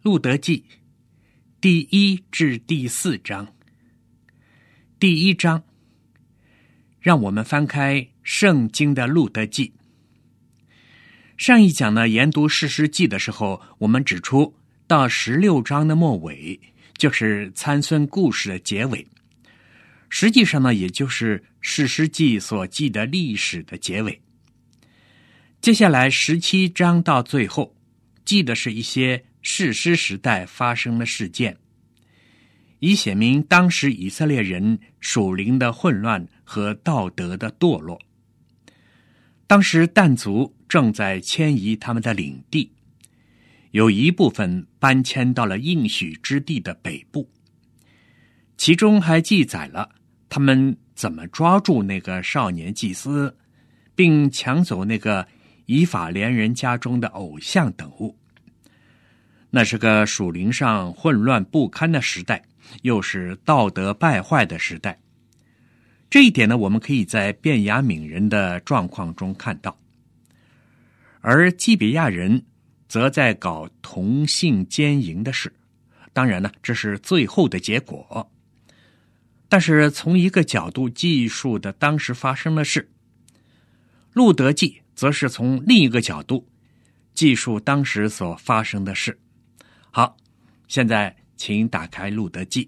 路德记第1至第4章。第1章，让我们翻开圣经的路德记。上一讲呢，研读士师记的时候，我们指出到16章的末尾，就是参孙故事的结尾，实际上呢，也就是士师记所记的历史的结尾。接下来17章到最后，记的是一些士师时代发生的事件，以显明当时以色列人属灵的混乱和道德的堕落。当时但族正在迁移他们的领地，有一部分搬迁到了应许之地的北部，其中还记载了他们怎么抓住那个少年祭司，并抢走那个以法莲人家中的偶像等物。那是个属灵上混乱不堪的时代，又是道德败坏的时代。这一点呢，我们可以在便雅悯人的状况中看到。而基比亚人则在搞同性奸淫的事，当然呢，这是最后的结果。但是从一个角度记述的当时发生的事，路德记则是从另一个角度记述当时所发生的事。好，现在请打开路德记。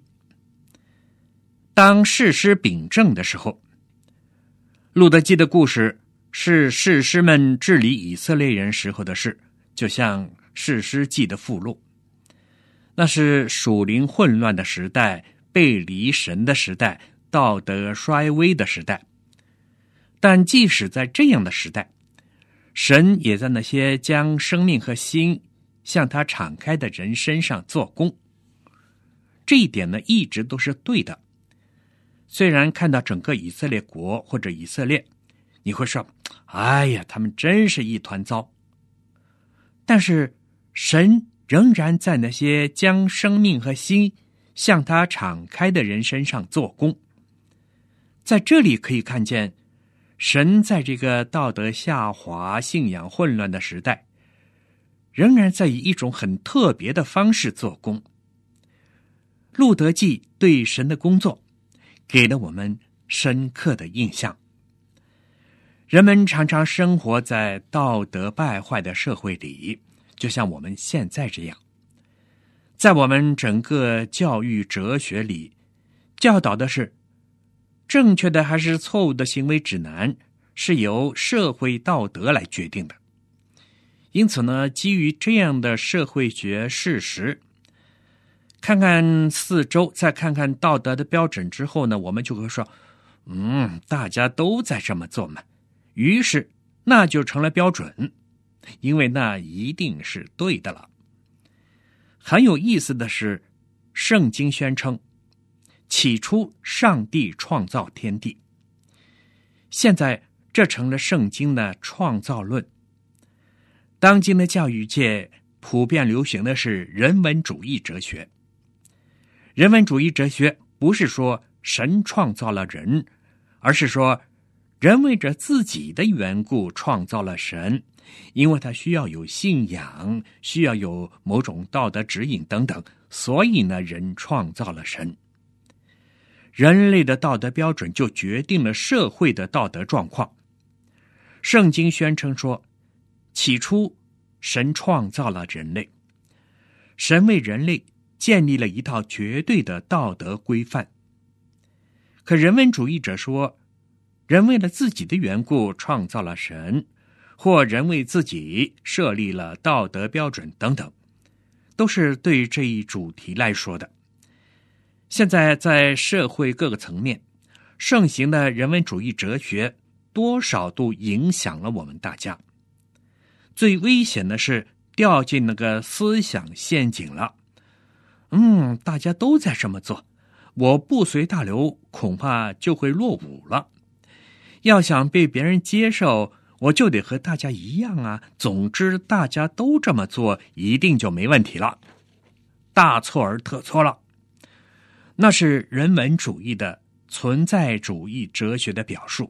当士师秉政的时候，路德记的故事是士师们治理以色列人时候的事，就像士师记的附录。那是属灵混乱的时代，背离神的时代，道德衰微的时代。但即使在这样的时代，神也在那些将生命和心向他敞开的人身上做工。这一点呢，一直都是对的。虽然看到整个以色列国或者以色列，你会说，哎呀，他们真是一团糟。但是神仍然在那些将生命和心向他敞开的人身上做工。在这里可以看见，神在这个道德下滑、信仰混乱的时代，仍然在以一种很特别的方式做工。路德记对神的工作给了我们深刻的印象。人们常常生活在道德败坏的社会里，就像我们现在这样。在我们整个教育哲学里，教导的是正确的还是错误的行为指南是由社会道德来决定的。因此呢，基于这样的社会学事实，看看四周，再看看道德的标准之后呢，我们就会说，大家都在这么做嘛，于是那就成了标准，因为那一定是对的了。很有意思的是，圣经宣称，起初上帝创造天地。现在这成了圣经的创造论。当今的教育界普遍流行的是人文主义哲学。人文主义哲学不是说神创造了人，而是说人为着自己的缘故创造了神，因为他需要有信仰，需要有某种道德指引等等，所以呢，人创造了神。人类的道德标准就决定了社会的道德状况。圣经宣称说，起初神创造了人类，神为人类建立了一套绝对的道德规范。可人文主义者说，人为了自己的缘故创造了神，或人为自己设立了道德标准等等，都是对这一主题来说的。现在在社会各个层面盛行的人文主义哲学，多少都影响了我们大家。最危险的是掉进那个思想陷阱了。大家都在这么做，我不随大流，恐怕就会落伍了。要想被别人接受，我就得和大家一样啊。总之，大家都这么做，一定就没问题了。大错而特错了。那是人文主义的存在主义哲学的表述。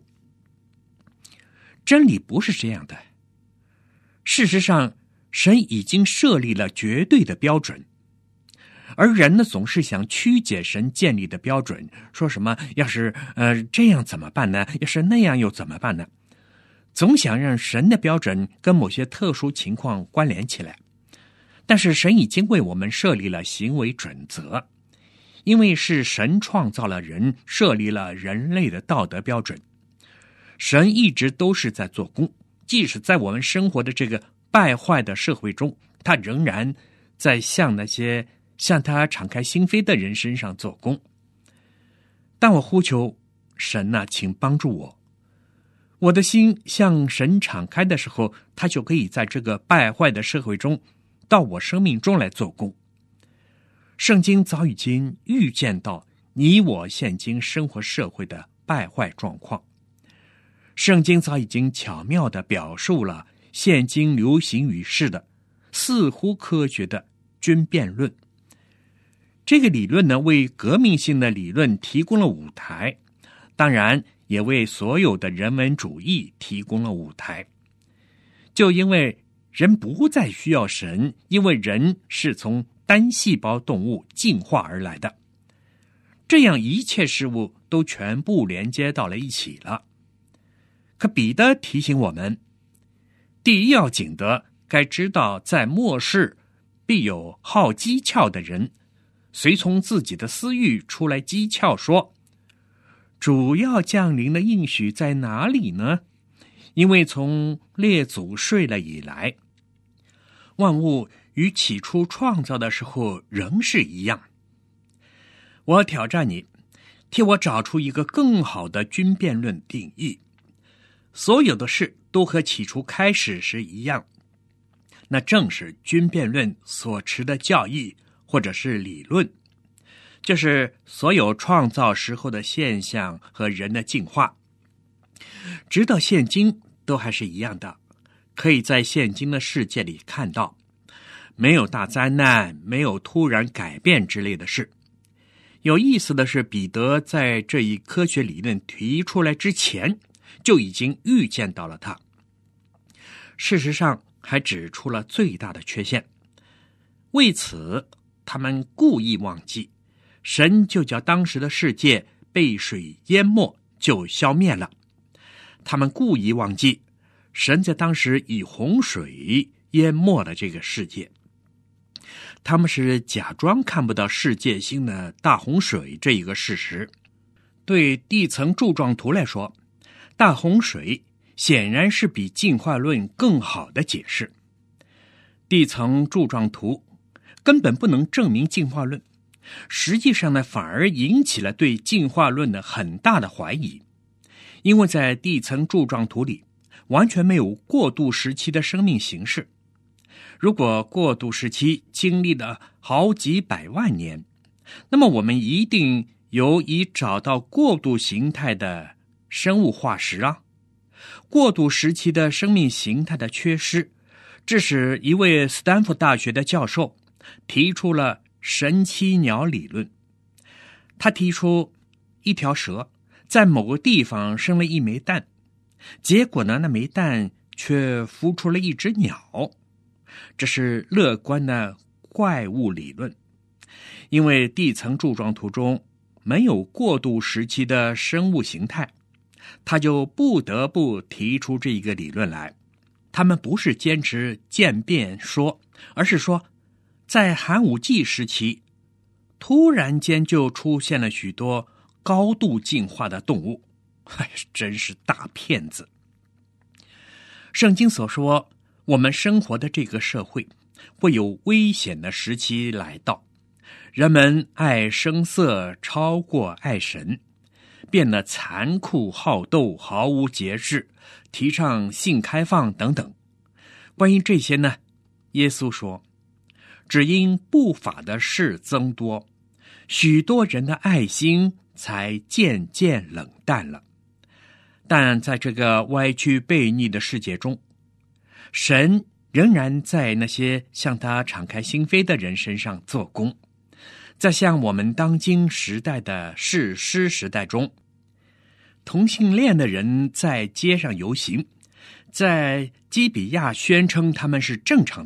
真理不是这样的。事实上，神已经设立了绝对的标准， 而人呢，总是想曲解神建立的标准，说什么要是这样怎么办呢？要是那样又怎么办呢？总想让神的标准跟某些特殊情况关联起来。但是神已经为我们设立了行为准则，因为是神创造了人，设立了人类的道德标准。神一直都是在做工，即使在我们生活的这个败坏的社会中，他仍然在向那些向他敞开心扉的人身上做工。当我呼求神啊，请帮助我，我的心向神敞开的时候，他就可以在这个败坏的社会中到我生命中来做工。圣经早已经预见到你我现今生活社会的败坏状况，圣经早已经巧妙地表述了现今流行于世的似乎科学的均辩论。这个理论呢，为革命性的理论提供了舞台，当然也为所有的人文主义提供了舞台。就因为人不再需要神，因为人是从单细胞动物进化而来的，这样一切事物都全部连接到了一起了。可彼得提醒我们，第一要紧的，该知道在末世必有好讥诮的人，随从自己的私欲出来讥诮说，主要降临的应许在哪里呢？因为从列祖睡了以来，万物与起初创造的时候仍是一样。我挑战你，替我找出一个更好的均辩论定义。所有的事都和起初开始时一样，那正是均辩论所持的教义或者是理论，就是所有创造时候的现象和人的进化，直到现今都还是一样的，可以在现今的世界里看到，没有大灾难，没有突然改变之类的事。有意思的是，彼得在这一科学理论提出来之前，就已经预见到了它。事实上，还指出了最大的缺陷。为此，他们故意忘记，神就叫当时的世界被水淹没，就消灭了。他们故意忘记，神在当时以洪水淹没了这个世界。他们是假装看不到世界性的大洪水这一个事实。对地层柱状图来说，大洪水显然是比进化论更好的解释。地层柱状图根本不能证明进化论，实际上呢，反而引起了对进化论的很大的怀疑。因为在地层柱状图里完全没有过渡时期的生命形式。如果过渡时期经历了好几百万年，那么我们一定有已找到过渡形态的生物化石啊。过渡时期的生命形态的缺失，致使一位斯坦福大学的教授提出了神奇鸟理论。他提出一条蛇在某个地方生了一枚蛋，结果呢，那枚蛋却孵出了一只鸟。这是乐观的怪物理论，因为地层柱状图中没有过渡时期的生物形态，他就不得不提出这一个理论来。他们不是坚持渐变说，而是说在寒武纪时期突然间就出现了许多高度进化的动物。真是大骗子。圣经所说我们生活的这个社会会有危险的时期来到，人们爱声色超过爱神，变得残酷好斗，毫无节制，提倡性开放等等。关于这些呢，耶稣说，只因不法的事增多，许多人的爱心才渐渐冷淡了。但在这个歪曲悖逆的世界中，神仍然在那些向他敞开心扉的人身上做工。在像我们当今时代的士师时代中，同性恋的人在街上游行，在基比亚宣称他们是正常的，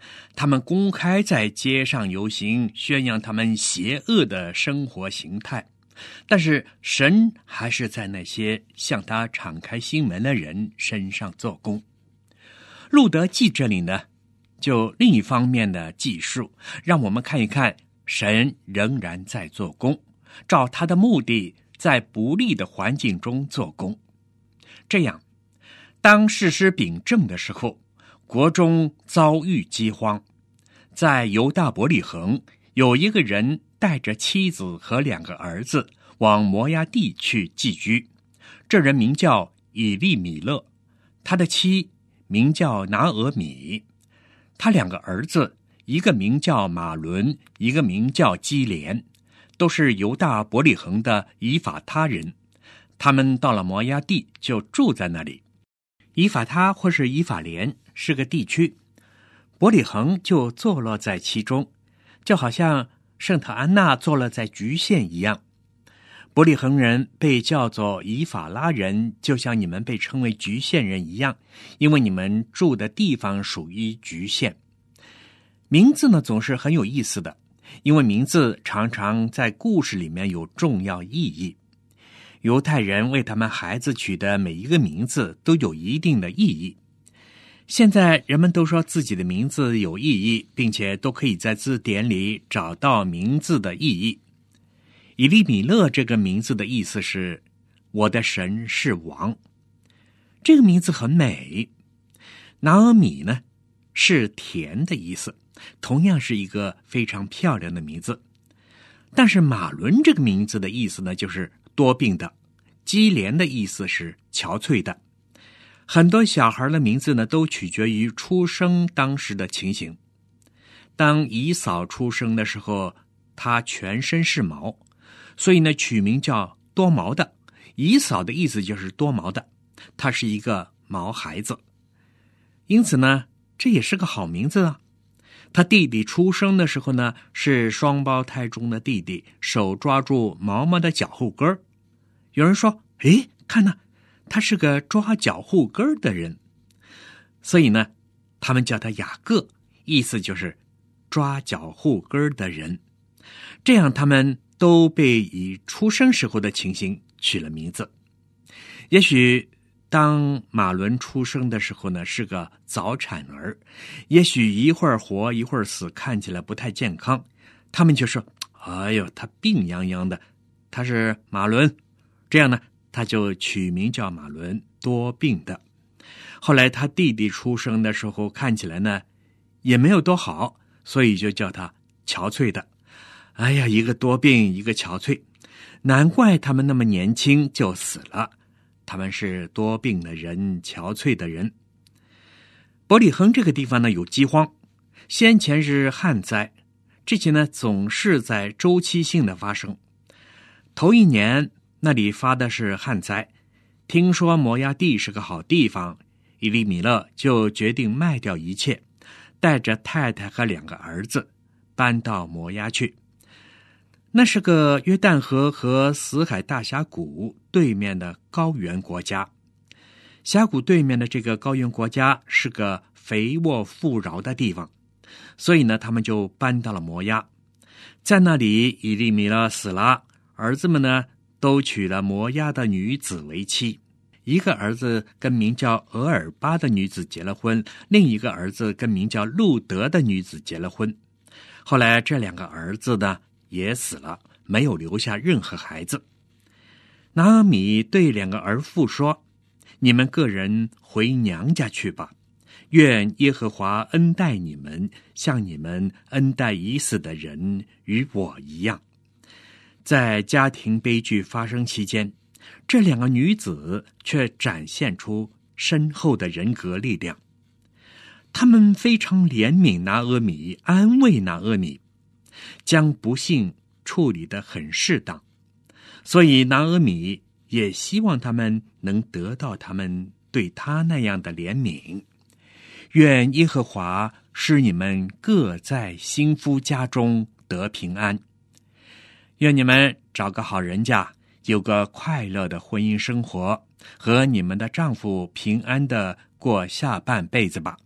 他们公开在街上游行，宣扬他们邪恶的生活形态。但是神还是在那些向他敞开心门的人身上做工。路德记这里呢，就另一方面的记述，让我们看一看神仍然在做工，照他的目的，在不利的环境中做工。这样，当士师秉政的时候，国中遭遇饥荒。在犹大伯利恒，有一个人带着妻子和2个儿子往摩押地去寄居。这人名叫以利米勒，他的妻名叫拿俄米，他2个儿子，一个名叫马伦，一个名叫基连，都是犹大伯利恒的以法他人。他们到了摩押地，就住在那里。以法他或是以法莲是个地区，伯利恒就坐落在其中，就好像圣特安娜坐落在局县一样。伯利恒人被叫做以法拉人，就像你们被称为局县人一样，因为你们住的地方属于局县。名字呢，总是很有意思的，因为名字常常在故事里面有重要意义。犹太人为他们孩子取的每一个名字都有一定的意义。现在人们都说自己的名字有意义，并且都可以在字典里找到名字的意义。以利米勒这个名字的意思是我的神是王，这个名字很美。拿俄米呢，是甜的意思，同样是一个非常漂亮的名字。但是马伦这个名字的意思呢，就是多病的。基连的意思是憔悴的。很多小孩的名字呢，都取决于出生当时的情形。当以扫出生的时候，他全身是毛，所以呢，取名叫多毛的。以扫的意思就是多毛的，他是一个毛孩子。因此呢，这也是个好名字啊。他弟弟出生的时候呢，是双胞胎中的弟弟，手抓住毛毛的脚后跟儿。有人说，诶，看呐，他是个抓脚后跟的人，所以呢，他们叫他雅各，意思就是抓脚后跟的人。这样他们都被以出生时候的情形取了名字。也许当马伦出生的时候呢，是个早产儿，也许一会儿活一会儿死，看起来不太健康，他们就说，哎呦，他病殃殃的，他是马伦。这样呢，他就取名叫马伦，多病的。后来他弟弟出生的时候，看起来呢也没有多好，所以就叫他憔悴的。哎呀，一个多病，一个憔悴，难怪他们那么年轻就死了。他们是多病的人，憔悴的人。伯利恒这个地方呢，有饥荒，先前是旱灾，这些呢总是在周期性的发生。头一年那里发的是旱灾，听说摩押地是个好地方，以利米勒就决定卖掉一切，带着太太和2个儿子搬到摩押去。那是个约旦河和死海大峡谷对面的高原国家。峡谷对面的这个高原国家是个肥沃富饶的地方，所以呢，他们就搬到了摩押。在那里，以利米勒死了，儿子们呢都娶了摩押的女子为妻。一个儿子跟名叫俄尔巴的女子结了婚，另一个儿子跟名叫路德的女子结了婚。后来这2个儿子呢也死了，没有留下任何孩子。拿俄米对2个儿妇说，你们个人回娘家去吧，愿耶和华恩待你们，像你们恩待已死的人与我一样。在家庭悲剧发生期间，这2个女子却展现出深厚的人格力量。她们非常怜悯拿俄米，安慰拿俄米，将不幸处理得很适当，所以拿俄米也希望他们能得到他们对他那样的怜悯。愿耶和华使你们各在新夫家中得平安。愿你们找个好人家，有个快乐的婚姻生活，和你们的丈夫平安地过下半辈子吧。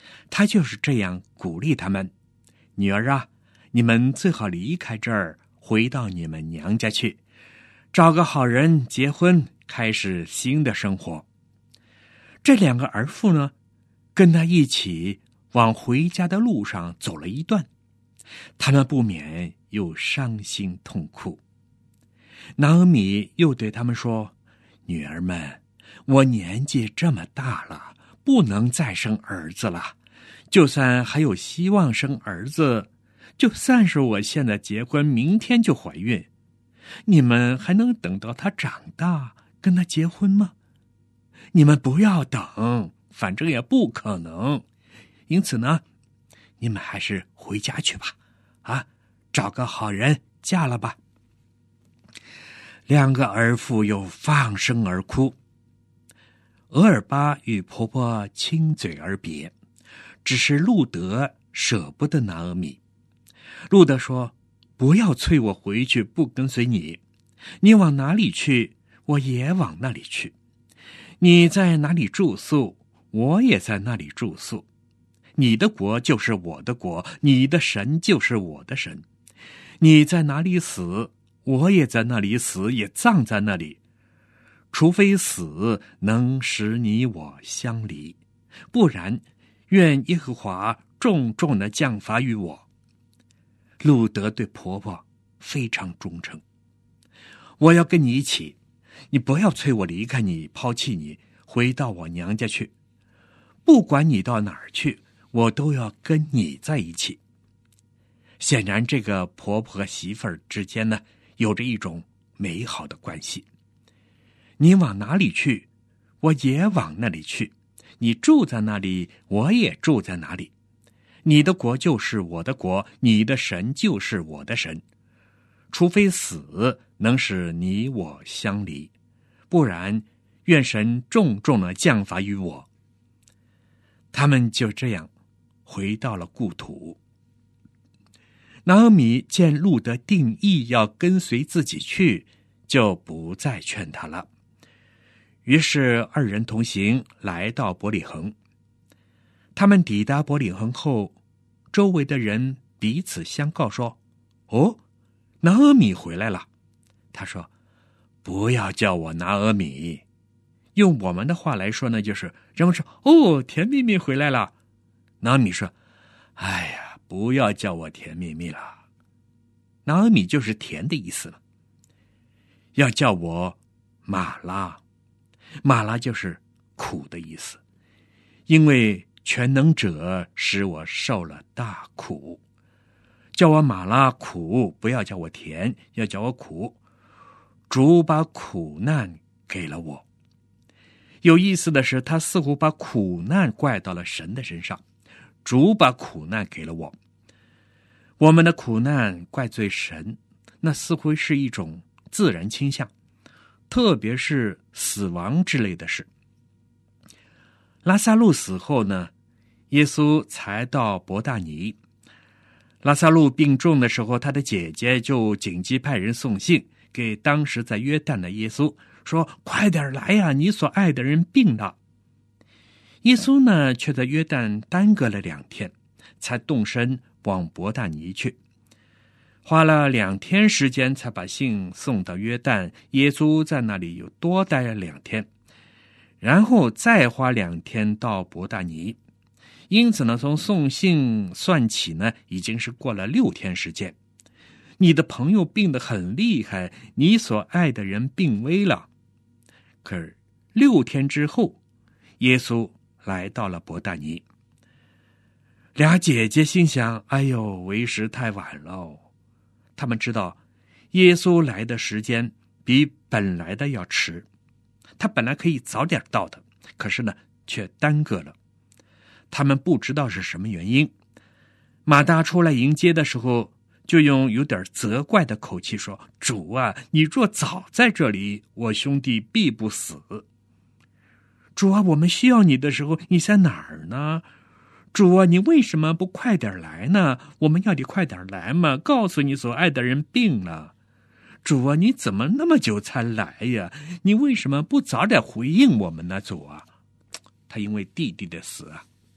他就是这样鼓励他们：女儿啊，你们最好离开这儿，回到你们娘家去，找个好人结婚，开始新的生活。这2个儿妇呢，跟他一起往回家的路上走了一段，他们不免又伤心痛哭。拿俄米又对他们说：女儿们，我年纪这么大了，不能再生儿子了，就算还有希望生儿子，就算是我现在结婚，明天就怀孕，你们还能等到他长大跟他结婚吗？你们不要等，反正也不可能。因此呢，你们还是回家去吧，找个好人嫁了吧。2个儿妇又放声而哭。俄尔巴与婆婆亲嘴而别，只是路德舍不得拿俄米。路德说：不要催我回去，不跟随你，你往哪里去，我也往那里去，你在哪里住宿，我也在那里住宿，你的国就是我的国，你的神就是我的神，你在哪里死，我也在那里死，也葬在那里，除非死能使你我相离，不然愿耶和华重重的降罚于我。路德对婆婆非常忠诚，我要跟你一起，你不要催我离开你，抛弃你，回到我娘家去，不管你到哪儿去，我都要跟你在一起。显然这个婆婆和媳妇儿之间呢，有着一种美好的关系。你往哪里去，我也往那里去，你住在那里，我也住在哪里，你的国就是我的国，你的神就是我的神，除非死能使你我相离，不然愿神重重的降罚于我。他们就这样回到了故土。拿俄米见路德定义要跟随自己去，就不再劝他了。于是2人同行，来到伯利恒。他们抵达伯利恒后，周围的人彼此相告说：哦，拿俄米回来了。他说：不要叫我拿俄米。用我们的话来说呢，就是人们说：哦，甜蜜蜜回来了。拿俄米说：哎呀，不要叫我甜蜜蜜了。拿俄米就是甜的意思了。要叫我马拉，马拉就是苦的意思，因为全能者使我受了大苦。叫我马拉苦，不要叫我甜，要叫我苦。主把苦难给了我。有意思的是，他似乎把苦难怪到了神的身上。主把苦难给了我。我们的苦难怪罪神，那似乎是一种自然倾向，特别是死亡之类的事。拉撒路死后呢，耶稣才到伯大尼。拉撒路病重的时候，他的姐姐就紧急派人送信给当时在约旦的耶稣，说：快点来呀，你所爱的人病了。耶稣呢，却在约旦耽搁了2天，才动身往伯大尼去。花了2天时间才把信送到约旦，耶稣在那里又多待了2天，然后再花2天到伯大尼。因此呢，从送信算起呢，已经是过了6天时间。你的朋友病得很厉害，你所爱的人病危了。可是6天之后，耶稣来到了伯大尼。俩姐姐心想：哎呦，为时太晚了。他们知道耶稣来的时间比本来的要迟，他本来可以早点到的，可是呢，却耽搁了。他们不知道是什么原因。马大出来迎接的时候，就用有点责怪的口气说：主啊，你若早在这里，我兄弟必不死。主啊，我们需要你的时候，你在哪儿呢？主啊，你为什么不快点来呢？我们要你快点来嘛，告诉你所爱的人病了。主啊，你怎么那么久才来呀？你为什么不早点回应我们呢？主啊，他因为弟弟的死啊，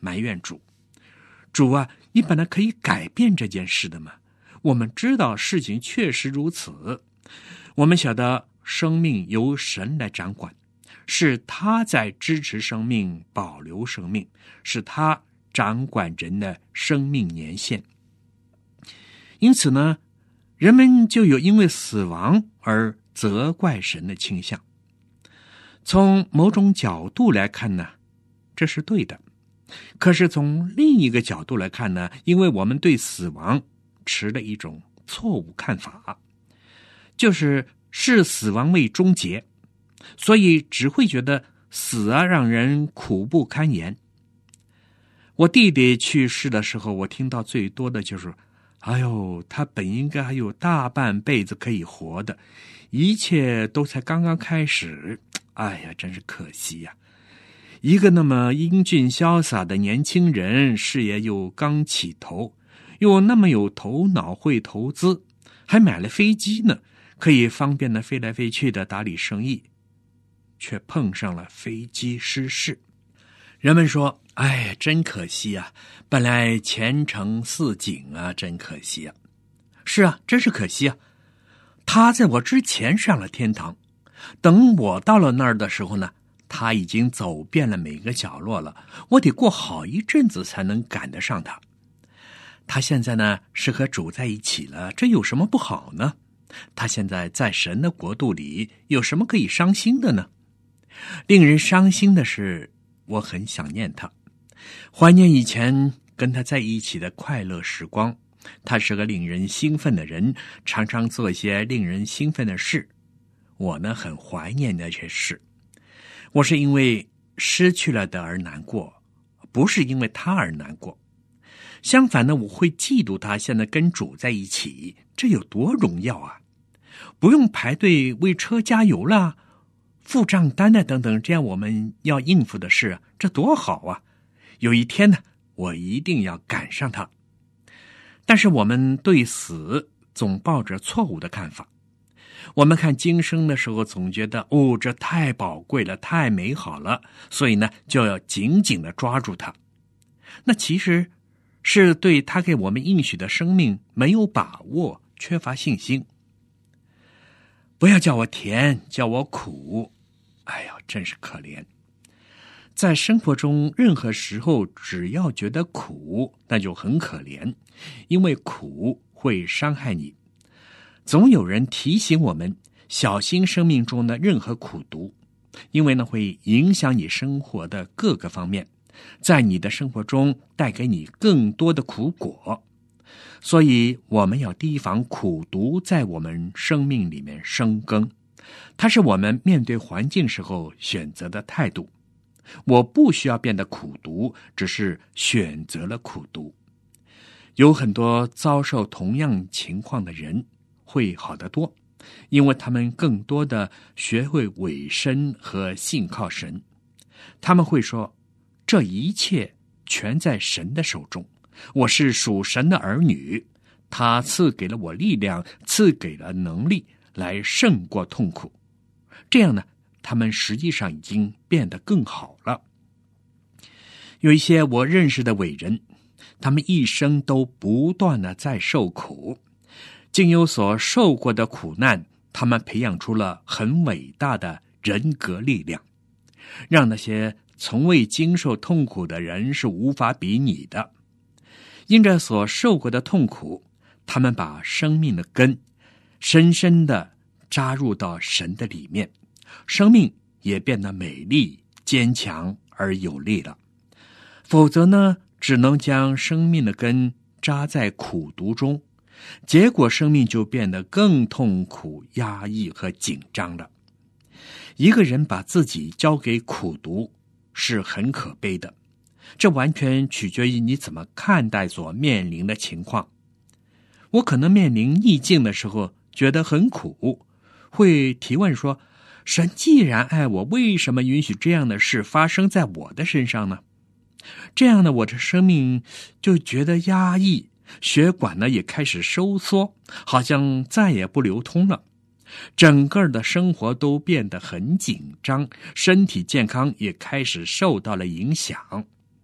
埋怨主。主啊，你本来可以改变这件事的嘛。我们知道事情确实如此，我们晓得生命由神来掌管，是他在支持生命，保留生命，是他掌管人的生命年限。因此呢，人们就有因为死亡而责怪神的倾向。从某种角度来看呢，这是对的。可是从另一个角度来看呢，因为我们对死亡持了一种错误看法，就是视死亡为终结，所以只会觉得死啊让人苦不堪言。我弟弟去世的时候，我听到最多的就是哎呦，他本应该还有大半辈子可以活的，一切都才刚刚开始，哎呀，真是可惜呀。一个那么英俊潇洒的年轻人，事业又刚起头，又那么有头脑，会投资，还买了飞机呢，可以方便的飞来飞去的打理生意，却碰上了飞机失事。人们说，哎，真可惜啊，本来前程似锦啊，真可惜啊。是啊，真是可惜啊。他在我之前上了天堂，等我到了那儿的时候呢，他已经走遍了每个角落了，我得过好一阵子才能赶得上他。他现在呢是和主在一起了，这有什么不好呢？他现在在神的国度里，有什么可以伤心的呢？令人伤心的是，我很想念他，怀念以前跟他在一起的快乐时光。他是个令人兴奋的人，常常做一些令人兴奋的事。我呢很怀念那些事。我是因为失去了的而难过，不是因为他而难过。相反呢，我会嫉妒他现在跟主在一起，这有多荣耀啊！不用排队为车加油啦，付账单的等等，这样我们要应付的事，这多好啊！有一天呢，我一定要赶上他。但是我们对死总抱着错误的看法。我们看今生的时候，总觉得这太宝贵了，太美好了，所以呢，就要紧紧地抓住它。那其实是对他给我们应许的生命没有把握，缺乏信心。不要叫我甜，叫我苦，哎呀，真是可怜。在生活中，任何时候只要觉得苦，那就很可怜，因为苦会伤害你。总有人提醒我们小心生命中的任何苦毒，因为呢会影响你生活的各个方面，在你的生活中带给你更多的苦果。所以我们要提防苦毒在我们生命里面生根，它是我们面对环境时候选择的态度。我不需要变得苦毒，只是选择了苦毒。有很多遭受同样情况的人会好得多，因为他们更多的学会委身和信靠神。他们会说，这一切全在神的手中，我是属神的儿女，他赐给了我力量，赐给了能力来胜过痛苦。这样呢，他们实际上已经变得更好了。有一些我认识的伟人，他们一生都不断的在受苦，经有所受过的苦难，他们培养出了很伟大的人格力量，让那些从未经受痛苦的人是无法比拟的。因着所受过的痛苦，他们把生命的根深深地扎入到神的里面，生命也变得美丽、坚强而有力了。否则呢，只能将生命的根扎在苦毒中，结果生命就变得更痛苦、压抑和紧张了。一个人把自己交给苦毒是很可悲的，这完全取决于你怎么看待所面临的情况。我可能面临逆境的时候觉得很苦，会提问说，神既然爱我，为什么允许这样的事发生在我的身上呢？这样呢，我的生命就觉得压抑，血管呢也开始收缩，好像再也不流通了。整个的生活都变得很紧张，身体健康也开始受到了影响。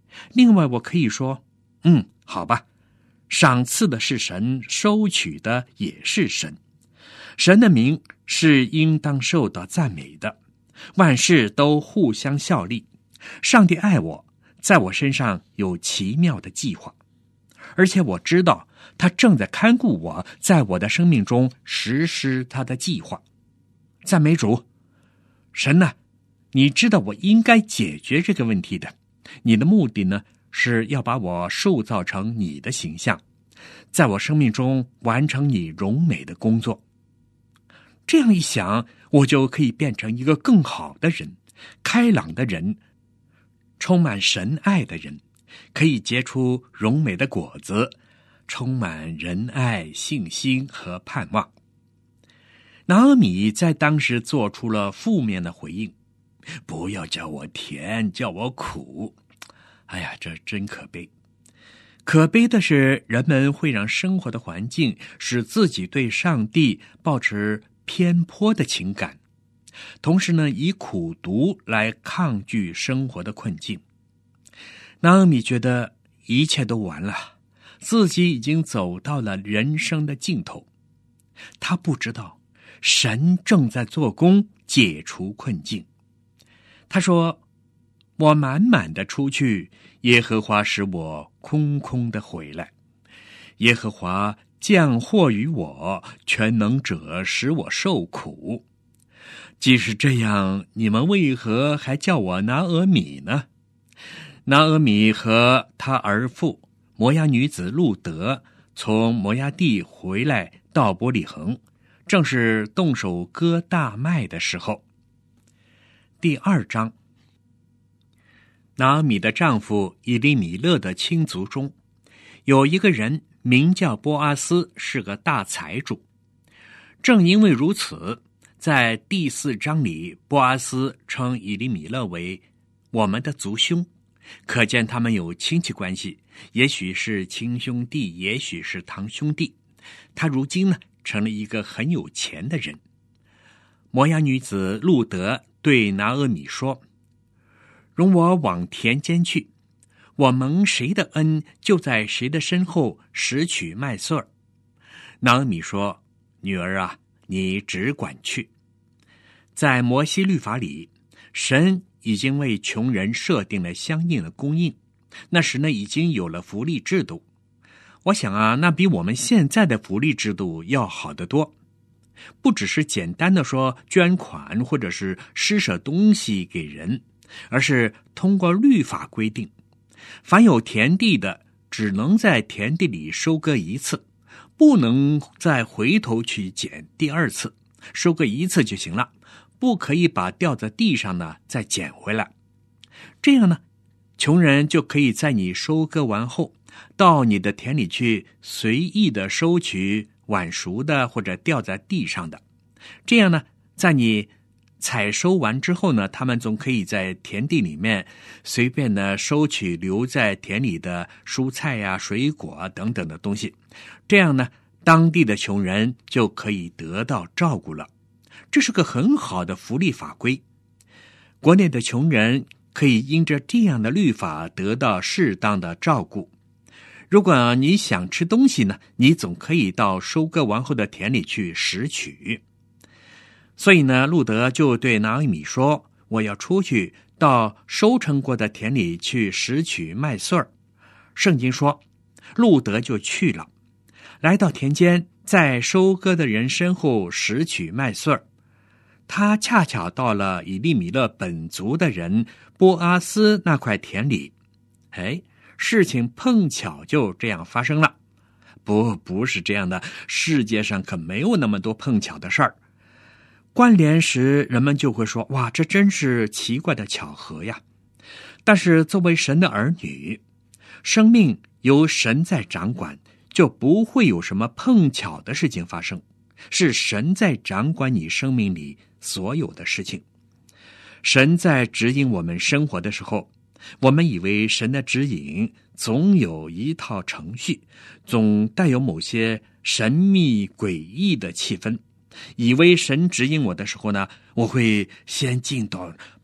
另外我可以说，好吧，赏赐的是神，收取的也是神。神的名是应当受到赞美的，万事都互相效力。上帝爱我，在我身上有奇妙的计划，而且我知道他正在看顾我，在我的生命中实施他的计划。赞美主。神呢，你知道我应该解决这个问题的，你的目的呢，是要把我塑造成你的形象，在我生命中完成你荣美的工作。这样一想，我就可以变成一个更好的人，开朗的人，充满神爱的人，可以结出荣美的果子，充满仁爱、信心和盼望。拿俄米在当时做出了负面的回应，不要叫我甜，叫我苦。哎呀，这真可悲。可悲的是，人们会让生活的环境使自己对上帝抱持偏颇的情感，同时呢，以苦毒来抗拒生活的困境。拿俄米觉得一切都完了，自己已经走到了人生的尽头。他不知道神正在做工，解除困境。他说，我满满的出去，耶和华使我空空的回来。耶和华降祸于我，全能者使我受苦。即使这样，你们为何还叫我拿俄米呢？拿俄米和他儿妇摩押女子路德从摩押地回来到伯利恒，正是动手割大麦的时候。第2章，拿俄米的丈夫以利米勒的亲族中，有一个人名叫波阿斯，是个大财主。正因为如此，在第4章里，波阿斯称以利米勒为我们的族兄，可见他们有亲戚关系，也许是亲兄弟，也许是堂兄弟。他如今呢，成了一个很有钱的人。摩押女子路德对拿俄米说，容我往田间去，我蒙谁的恩，就在谁的身后拾取麦穗儿。拿俄米说，女儿啊，你只管去。在摩西律法里，神已经为穷人设定了相应的供应，那时呢，已经有了福利制度。我想啊，那比我们现在的福利制度要好得多。不只是简单的说捐款或者是施舍东西给人，而是通过律法规定，凡有田地的只能在田地里收割一次，不能再回头去捡第2次，收割一次就行了，不可以把掉在地上呢再捡回来。这样呢，穷人就可以在你收割完后，到你的田里去随意的收取晚熟的或者掉在地上的。这样呢，在你采收完之后呢，他们总可以在田地里面随便的收取留在田里的蔬菜呀、水果啊等等的东西。这样呢，当地的穷人就可以得到照顾了。这是个很好的福利法规。国内的穷人可以因着这样的律法得到适当的照顾。如果你想吃东西呢，你总可以到收割完后的田里去拾取。所以呢，路德就对拿俄米说，我要出去到收成过的田里去拾取麦穗儿。圣经说，路德就去了，来到田间，在收割的人身后拾取麦穗儿。他恰巧到了以利米勒本族的人波阿斯那块田里。事情碰巧就这样发生了。不是这样的，世界上可没有那么多碰巧的事儿。关联时，人们就会说，哇，这真是奇怪的巧合呀。但是作为神的儿女，生命由神在掌管，就不会有什么碰巧的事情发生，是神在掌管你生命里所有的事情。神在指引我们生活的时候，我们以为神的指引总有一套程序，总带有某些神秘诡异的气氛，以为神指引我的时候呢，我会先进到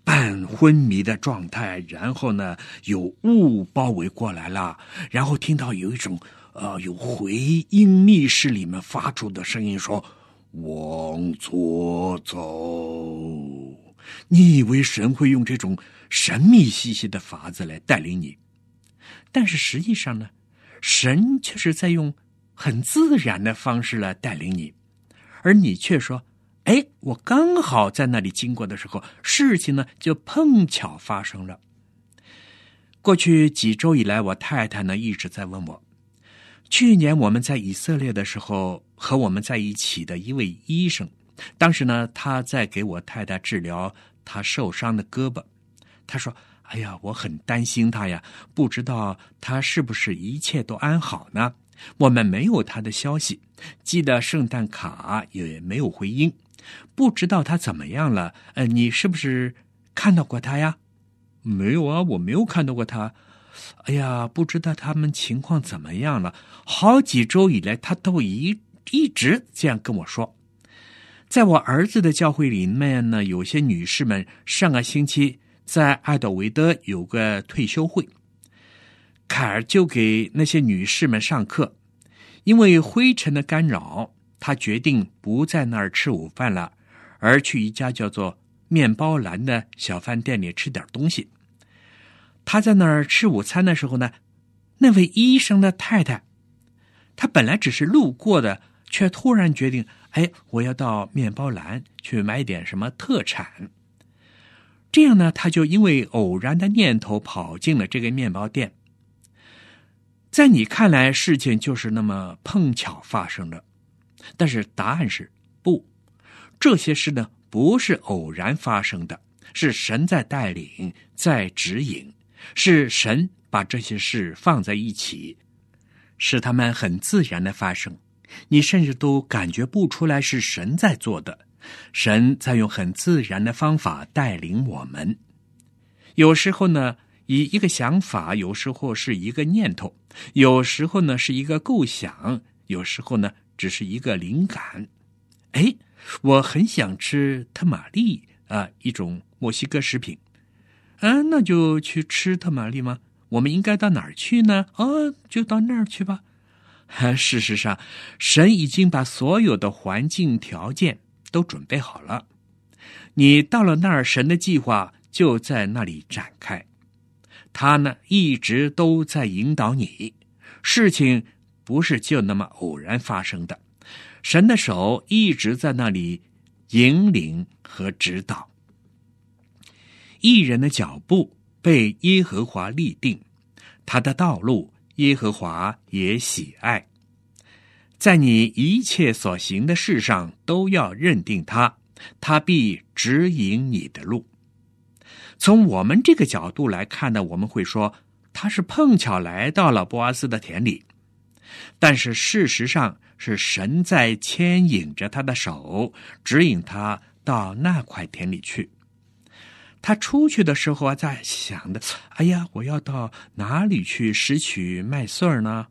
半昏迷的状态，然后呢有雾包围过来了，然后听到有一种有回音密室里面发出的声音说往左走。你以为神会用这种神秘兮兮的法子来带领你，但是实际上呢，神却是在用很自然的方式来带领你，而你却说我刚好在那里经过的时候，事情呢就碰巧发生了。过去几周以来，我太太呢一直在问我，去年我们在以色列的时候，和我们在一起的一位医生，当时呢他在给我太太治疗她受伤的胳膊。他说我很担心他呀，不知道他是不是一切都安好呢？我们没有他的消息，寄的圣诞卡也没有回音，不知道他怎么样了。你是不是看到过他呀？没有啊，我没有看到过他。不知道他们情况怎么样了，好几周以来他都一直这样跟我说。在我儿子的教会里面呢，有些女士们上个星期在爱德维德有个退休会，凯尔就给那些女士们上课。因为灰尘的干扰，他决定不在那儿吃午饭了，而去一家叫做面包篮的小饭店里吃点东西。他在那儿吃午餐的时候呢，那位医生的太太，他本来只是路过的，却突然决定我要到面包篮去买点什么特产。这样呢，他就因为偶然的念头跑进了这个面包店。在你看来，事情就是那么碰巧发生的，但是答案是不，这些事呢不是偶然发生的，是神在带领，在指引，是神把这些事放在一起，使他们很自然的发生，你甚至都感觉不出来是神在做的。神在用很自然的方法带领我们。有时候呢，以一个想法，有时候是一个念头，有时候呢是一个构想，有时候呢只是一个灵感。我很想吃特玛利一种墨西哥食品。那就去吃特玛利吗？我们应该到哪儿去呢？就到那儿去吧。事实上，神已经把所有的环境条件都准备好了。你到了那儿，神的计划就在那里展开。他呢，一直都在引导你。事情不是就那么偶然发生的，神的手一直在那里引领和指导。义人的脚步被耶和华立定，他的道路耶和华也喜爱。在你一切所行的事上都要认定他，他必指引你的路。从我们这个角度来看呢，我们会说他是碰巧来到了波阿斯的田里，但是事实上是神在牵引着他的手，指引他到那块田里去。他出去的时候在想的，我要到哪里去拾取麦穗呢？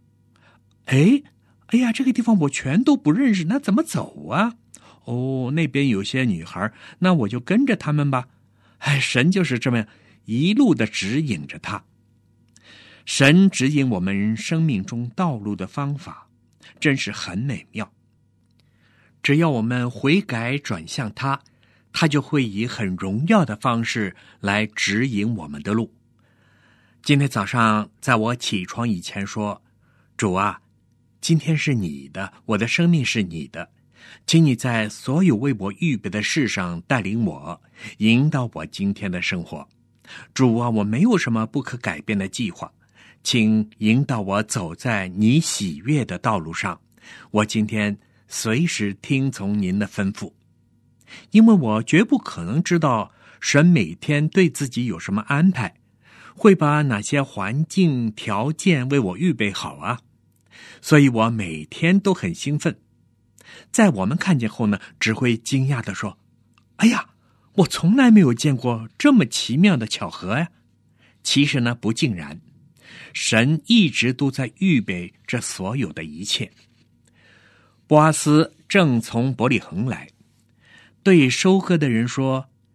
这个地方我全都不认识，那怎么走啊？那边有些女孩，那我就跟着他们吧。神就是这么一路的指引着他。神指引我们生命中道路的方法，真是很美妙。只要我们悔改转向他，他就会以很荣耀的方式来指引我们的路。今天早上在我起床以前说，主啊，今天是你的，我的生命是你的，请你在所有为我预备的事上带领我，引导我今天的生活。主啊，我没有什么不可改变的计划，请引导我走在你喜悦的道路上。我今天随时听从您的吩咐，因为我绝不可能知道神每天对自己有什么安排，会把哪些环境条件为我预备好啊。所以我每天都很兴奋，在我们看见后呢，只会惊讶地说，我从来没有见过这么奇妙的巧合呀。其实呢，不尽然，神一直都在预备这所有的一切。波阿斯正从伯利恒来，对收割的人说，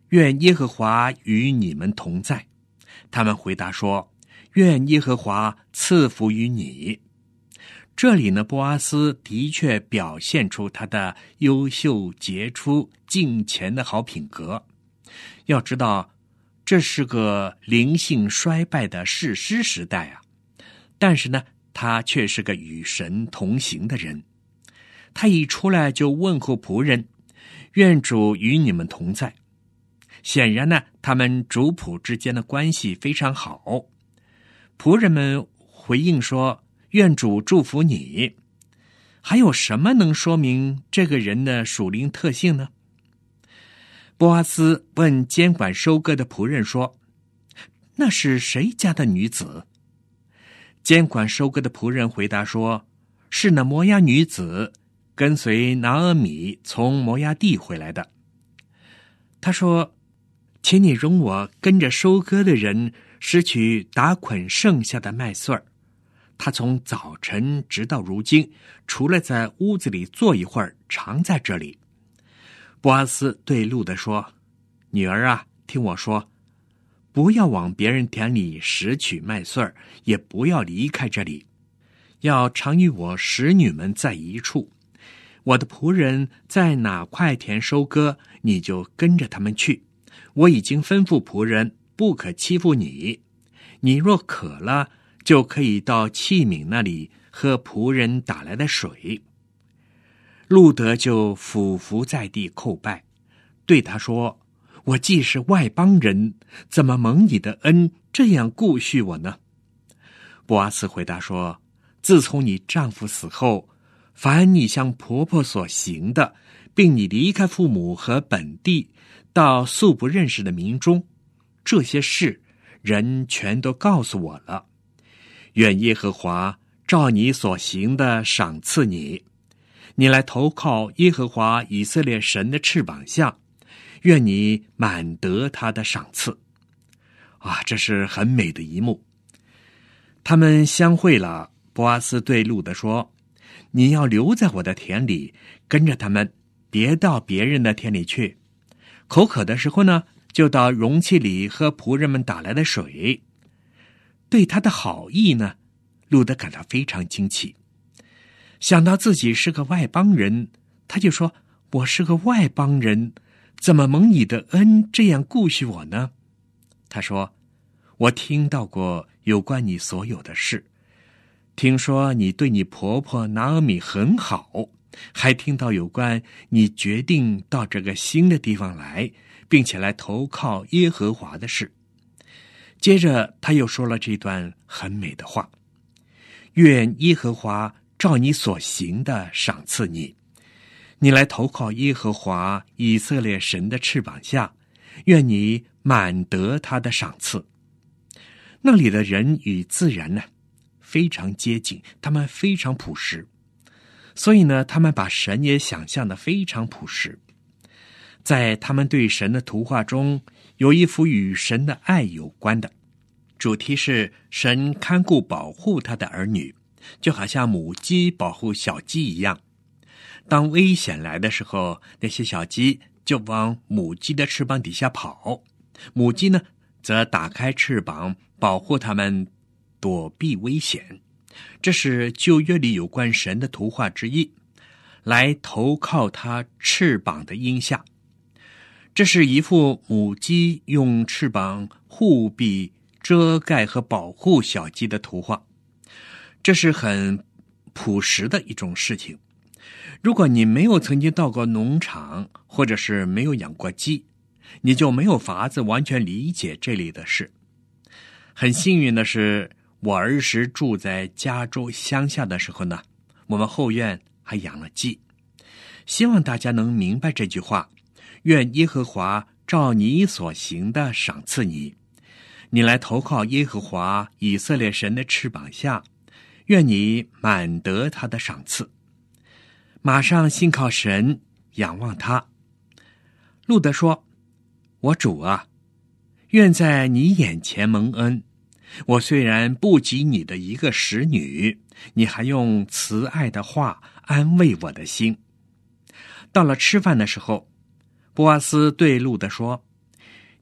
愿耶和华与你们同在。他们回答说，愿耶和华赐福于你。这里呢，波阿斯的确表现出他的优秀、杰出、敬虔的好品格。要知道，这是个灵性衰败的士师时代啊，但是呢，他却是个与神同行的人。他一出来就问候仆人，愿主与你们同在。显然呢，他们主仆之间的关系非常好。仆人们回应说，愿主祝福你。还有什么能说明这个人的属灵特性呢？波阿斯问监管收割的仆人说，那是谁家的女子？监管收割的仆人回答说，是那摩押女子，跟随拿俄米从摩押地回来的。他说，请你容我跟着收割的人拾取打捆剩下的麦穗儿。他从早晨直到如今，除了在屋子里坐一会儿，常在这里。波阿斯对路得说，女儿啊，听我说，不要往别人田里拾取麦穗儿，也不要离开这里，要常与我使女们在一处。我的仆人在哪块田收割，你就跟着他们去。我已经吩咐仆人不可欺负你，你若渴了，就可以到器皿那里喝仆人打来的水。路得就俯伏在地叩拜，对他说，我既是外邦人，怎么蒙你的恩这样顾恤我呢？波阿斯回答说，自从你丈夫死后，凡你向婆婆所行的，并你离开父母和本地，到素不认识的民中，这些事人全都告诉我了。愿耶和华照你所行的赏赐你，你来投靠耶和华以色列神的翅膀下，愿你满得他的赏赐。啊，这是很美的一幕。他们相会了，波阿斯对路得说，你要留在我的田里，跟着他们，别到别人的田里去。口渴的时候呢，就到容器里喝仆人们打来的水。对他的好意呢，路得感到非常惊奇。想到自己是个外邦人，他就说，我是个外邦人，怎么蒙你的恩这样顾恤我呢？他说，我听到过有关你所有的事，听说你对你婆婆拿俄米很好，还听到有关你决定到这个新的地方来，并且来投靠耶和华的事。接着他又说了这段很美的话，愿耶和华照你所行的赏赐你，你来投靠耶和华以色列神的翅膀下，愿你满得他的赏赐。那里的人与自然呢，非常接近，他们非常朴实，所以呢，他们把神也想象得非常朴实。在他们对神的图画中，有一幅与神的爱有关的，主题是神看顾保护他的儿女，就好像母鸡保护小鸡一样。当危险来的时候，那些小鸡就往母鸡的翅膀底下跑，母鸡呢，则打开翅膀保护它们躲避危险。这是旧约里有关神的图画之一，来投靠他翅膀的荫下。这是一幅母鸡用翅膀护庇、遮盖和保护小鸡的图画。这是很朴实的一种事情。如果你没有曾经到过农场，或者是没有养过鸡，你就没有法子完全理解这里的事。很幸运的是，我儿时住在加州乡下的时候呢，我们后院还养了鸡。希望大家能明白这句话，愿耶和华照你所行的赏赐你，你来投靠耶和华以色列神的翅膀下，愿你满得他的赏赐。马上信靠神，仰望他。路得说，我主啊，愿在你眼前蒙恩。我虽然不及你的一个使女，你还用慈爱的话安慰我的心。到了吃饭的时候，波阿斯对路得说，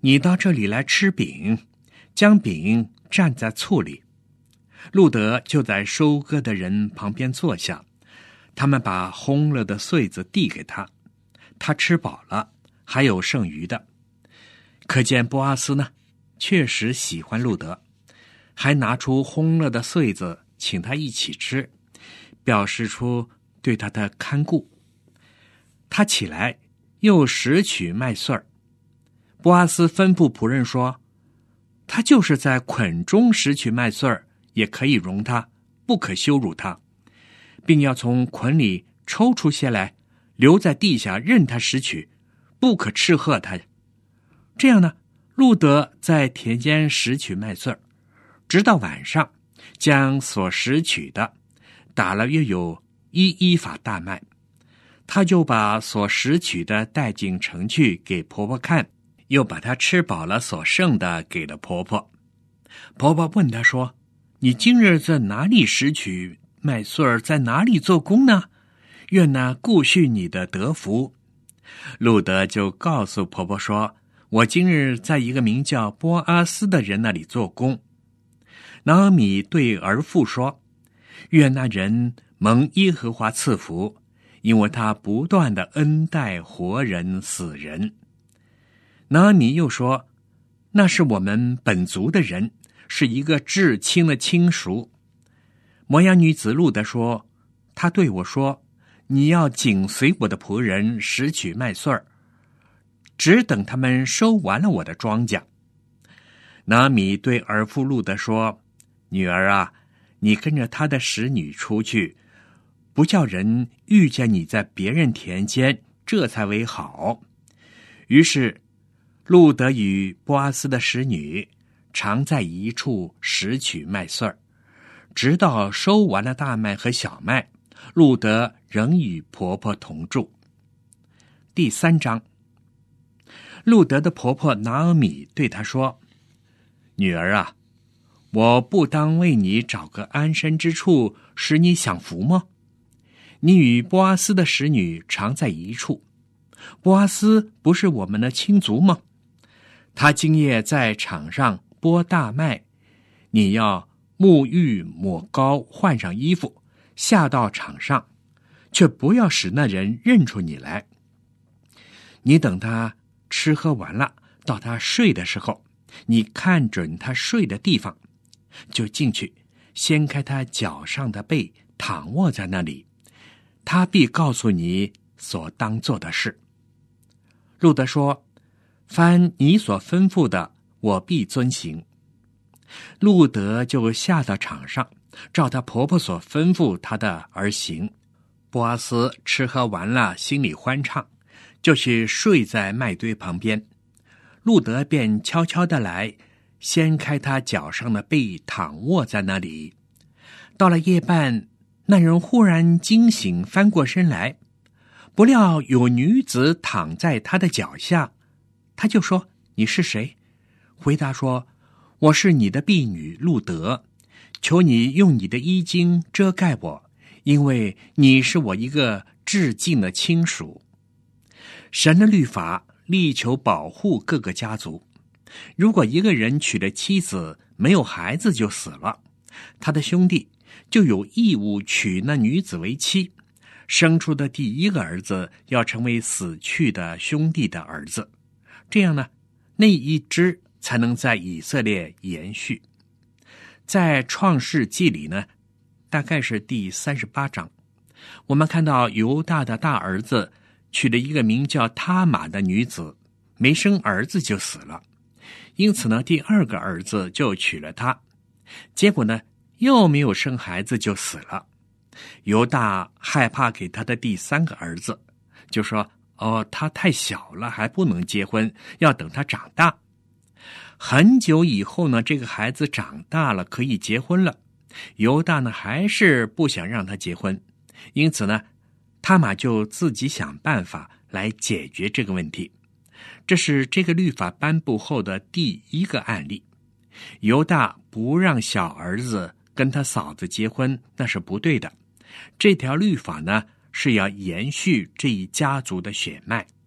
你到这里来吃饼，将饼蘸在醋里。路德就在收割的人旁边坐下，他们把烘了的穗子递给他，他吃饱了，还有剩余的。可见波阿斯呢，确实喜欢路德，还拿出烘了的穗子请他一起吃，表示出对他的看顾。他起来又拾取麦穗儿。波阿斯吩咐仆人说，他就是在捆中拾取麦穗儿，也可以容他，不可羞辱他，并要从捆里抽出些来，留在地下任他拾取，不可斥喝他。这样呢，路德在田间拾取麦穗儿，直到晚上，将所拾取的打了约有1伊法大麦，他就把所拾取的带进城去给婆婆看，又把他吃饱了所剩的给了婆婆。婆婆问他说，你今日在哪里拾取麦穗儿，在哪里做工呢？愿那顾恤你的得福。路德就告诉婆婆说，我今日在一个名叫波阿斯的人那里做工。拿俄米对儿妇说，愿那人蒙耶和华赐福，因为他不断的恩待活人死人。拿俄米又说，那是我们本族的人，是一个至亲的亲属。摩押女子路德说，他对我说，你要紧随我的仆人拾取麦穗儿，只等他们收完了我的庄稼。拿俄米对儿妇路德说，女儿啊，你跟着他的使女出去，不叫人遇见你在别人田间，这才为好。于是路德与波阿斯的使女常在一处拾取麦穗儿，直到收完了大麦和小麦，路德仍与婆婆同住。第3章，路德的婆婆拿俄米对她说，女儿啊，我不当为你找个安身之处，使你享福吗？你与波阿斯的使女常在一处，波阿斯不是我们的亲族吗？他今夜在场上播大麦，你要沐浴抹膏，换上衣服，下到场上，却不要使那人认出你来。你等他吃喝完了，到他睡的时候，你看准他睡的地方，就进去，掀开他脚上的被，躺卧在那里，他必告诉你所当做的事。路德说，凡你所吩咐的，我必遵行。路德就下到场上，照她婆婆所吩咐她的而行。波阿斯吃喝完了，心里欢畅，就去睡在麦堆旁边。路德便悄悄地来，掀开他脚上的被，躺卧在那里。到了夜半，那人忽然惊醒，翻过身来，不料有女子躺在他的脚下，他就说，你是谁？回答说，我是你的婢女路德，求你用你的衣襟遮盖我，因为你是我一个至近的亲属。神的律法力求保护各个家族，如果一个人娶了妻子，没有孩子就死了，他的兄弟就有义务娶那女子为妻，生出的第一个儿子要成为死去的兄弟的儿子，这样呢，那一支才能在以色列延续。在创世纪里呢，大概是第38章，我们看到犹大的大儿子娶了一个名叫他玛的女子，没生儿子就死了，因此呢，第2个儿子就娶了她，结果呢，又没有生孩子就死了。犹大害怕给他的第3个儿子，就说，他太小了，还不能结婚，要等他长大。很久以后呢，这个孩子长大了，可以结婚了，犹大呢还是不想让他结婚，因此呢，他玛就自己想办法来解决这个问题。这是这个律法颁布后的第1个案例。犹大不让小儿子跟他嫂子结婚，那是不对的。这条律法呢，是要延续这一家族的血脉。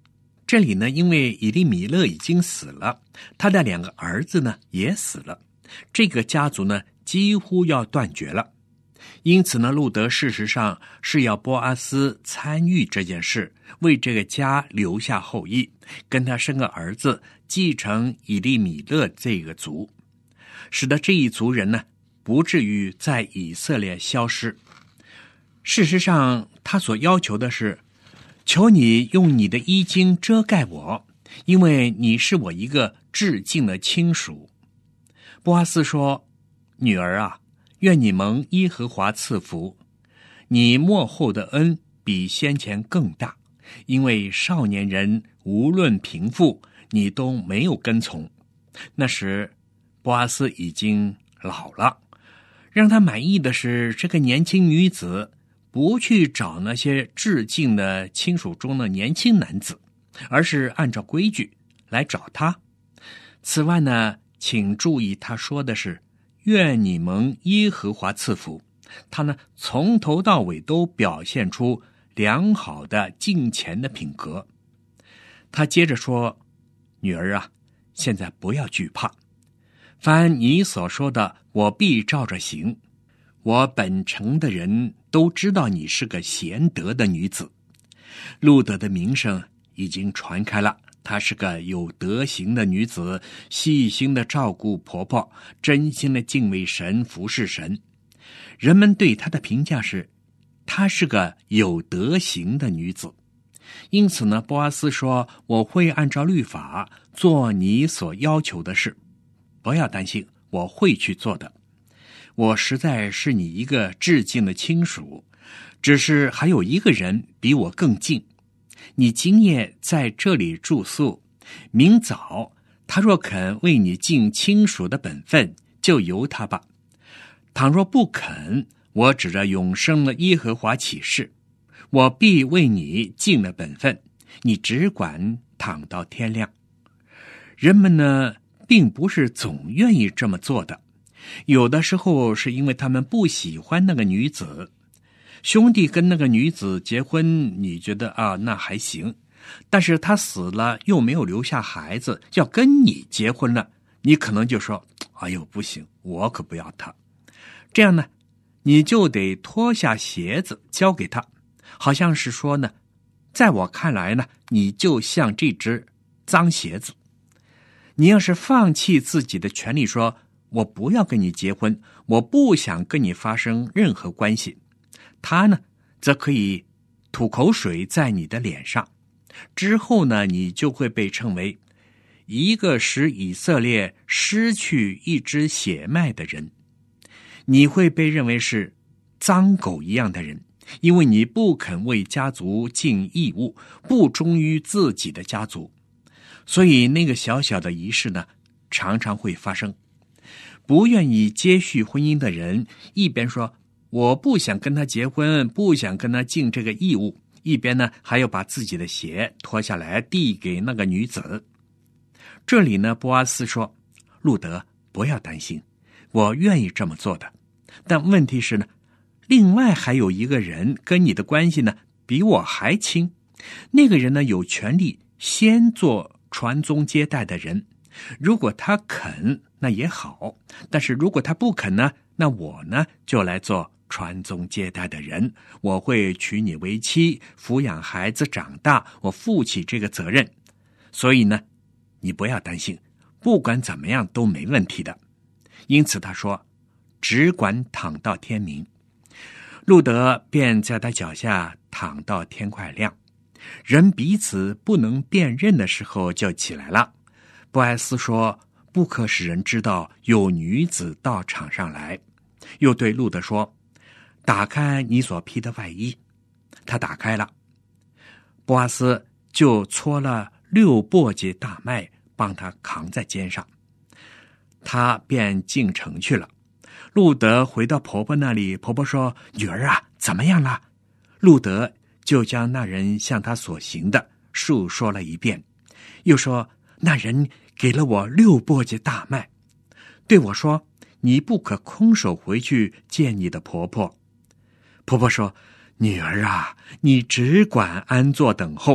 这里呢，因为以利米勒已经死了，他的2个儿子呢也死了，这个家族呢几乎要断绝了。因此呢，路德事实上是要波阿斯参与这件事，为这个家留下后裔，跟他生个儿子，继承以利米勒这个族，使得这一族人呢不至于在以色列消失。事实上，他所要求的是，求你用你的衣襟遮盖我，因为你是我一个至近的亲属。波阿斯说，女儿啊，愿你蒙耶和华赐福，你末后的恩比先前更大，因为少年人无论贫富，你都没有跟从。那时波阿斯已经老了，让他满意的是，这个年轻女子不去找那些至近的亲属中的年轻男子，而是按照规矩来找他。此外呢，请注意他说的是愿你蒙耶和华赐福，他呢从头到尾都表现出良好的敬虔的品格。他接着说，女儿啊，现在不要惧怕，凡你所说的我必照着行。我本城的人都知道你是个贤德的女子。路德的名声已经传开了，她是个有德行的女子，细心的照顾婆婆，真心的敬畏神，服侍神。人们对她的评价是，她是个有德行的女子。因此呢，波阿斯说，我会按照律法做你所要求的事，不要担心，我会去做的。我实在是你一个至近的亲属，只是还有一个人比我更近。你今夜在这里住宿，明早他若肯为你尽亲属的本分，就由他吧。倘若不肯，我指着永生的耶和华起誓，我必为你尽了本分，你只管躺到天亮。人们呢，并不是总愿意这么做的，有的时候是因为他们不喜欢那个女子。兄弟跟那个女子结婚，你觉得啊，那还行，但是他死了又没有留下孩子，要跟你结婚了，你可能就说，哎呦不行，我可不要他。这样呢，你就得脱下鞋子交给他，好像是说呢，在我看来呢，你就像这只脏鞋子。你要是放弃自己的权利，说我不要跟你结婚，我不想跟你发生任何关系，他呢则可以吐口水在你的脸上，之后呢，你就会被称为一个使以色列失去一支血脉的人。你会被认为是脏狗一样的人，因为你不肯为家族尽义务，不忠于自己的家族。所以那个小小的仪式呢，常常会发生。不愿意接续婚姻的人，一边说我不想跟他结婚，不想跟他尽这个义务，一边呢还要把自己的鞋脱下来递给那个女子。这里呢，波阿斯说，路德不要担心，我愿意这么做的。但问题是呢，另外还有一个人跟你的关系呢比我还亲，那个人呢有权利先做传宗接代的人，如果他肯那也好，但是如果他不肯呢，那我呢就来做传宗接代的人，我会娶你为妻，抚养孩子长大，我负起这个责任。所以呢，你不要担心，不管怎么样都没问题的。因此他说，只管躺到天明。路德便在他脚下躺到天快亮，人彼此不能辨认的时候就起来了。波阿斯说，不可使人知道有女子到场上来。又对路德说，打开你所披的外衣。他打开了，波阿斯就搓了6簸箕大麦，帮他扛在肩上，他便进城去了。路德回到婆婆那里，婆婆说，女儿啊，怎么样了？路德就将那人向他所行的述说了一遍，又说，那人给了我6簸箕大麦，对我说，你不可空手回去见你的婆婆。婆婆说，女儿啊，你只管安坐等候，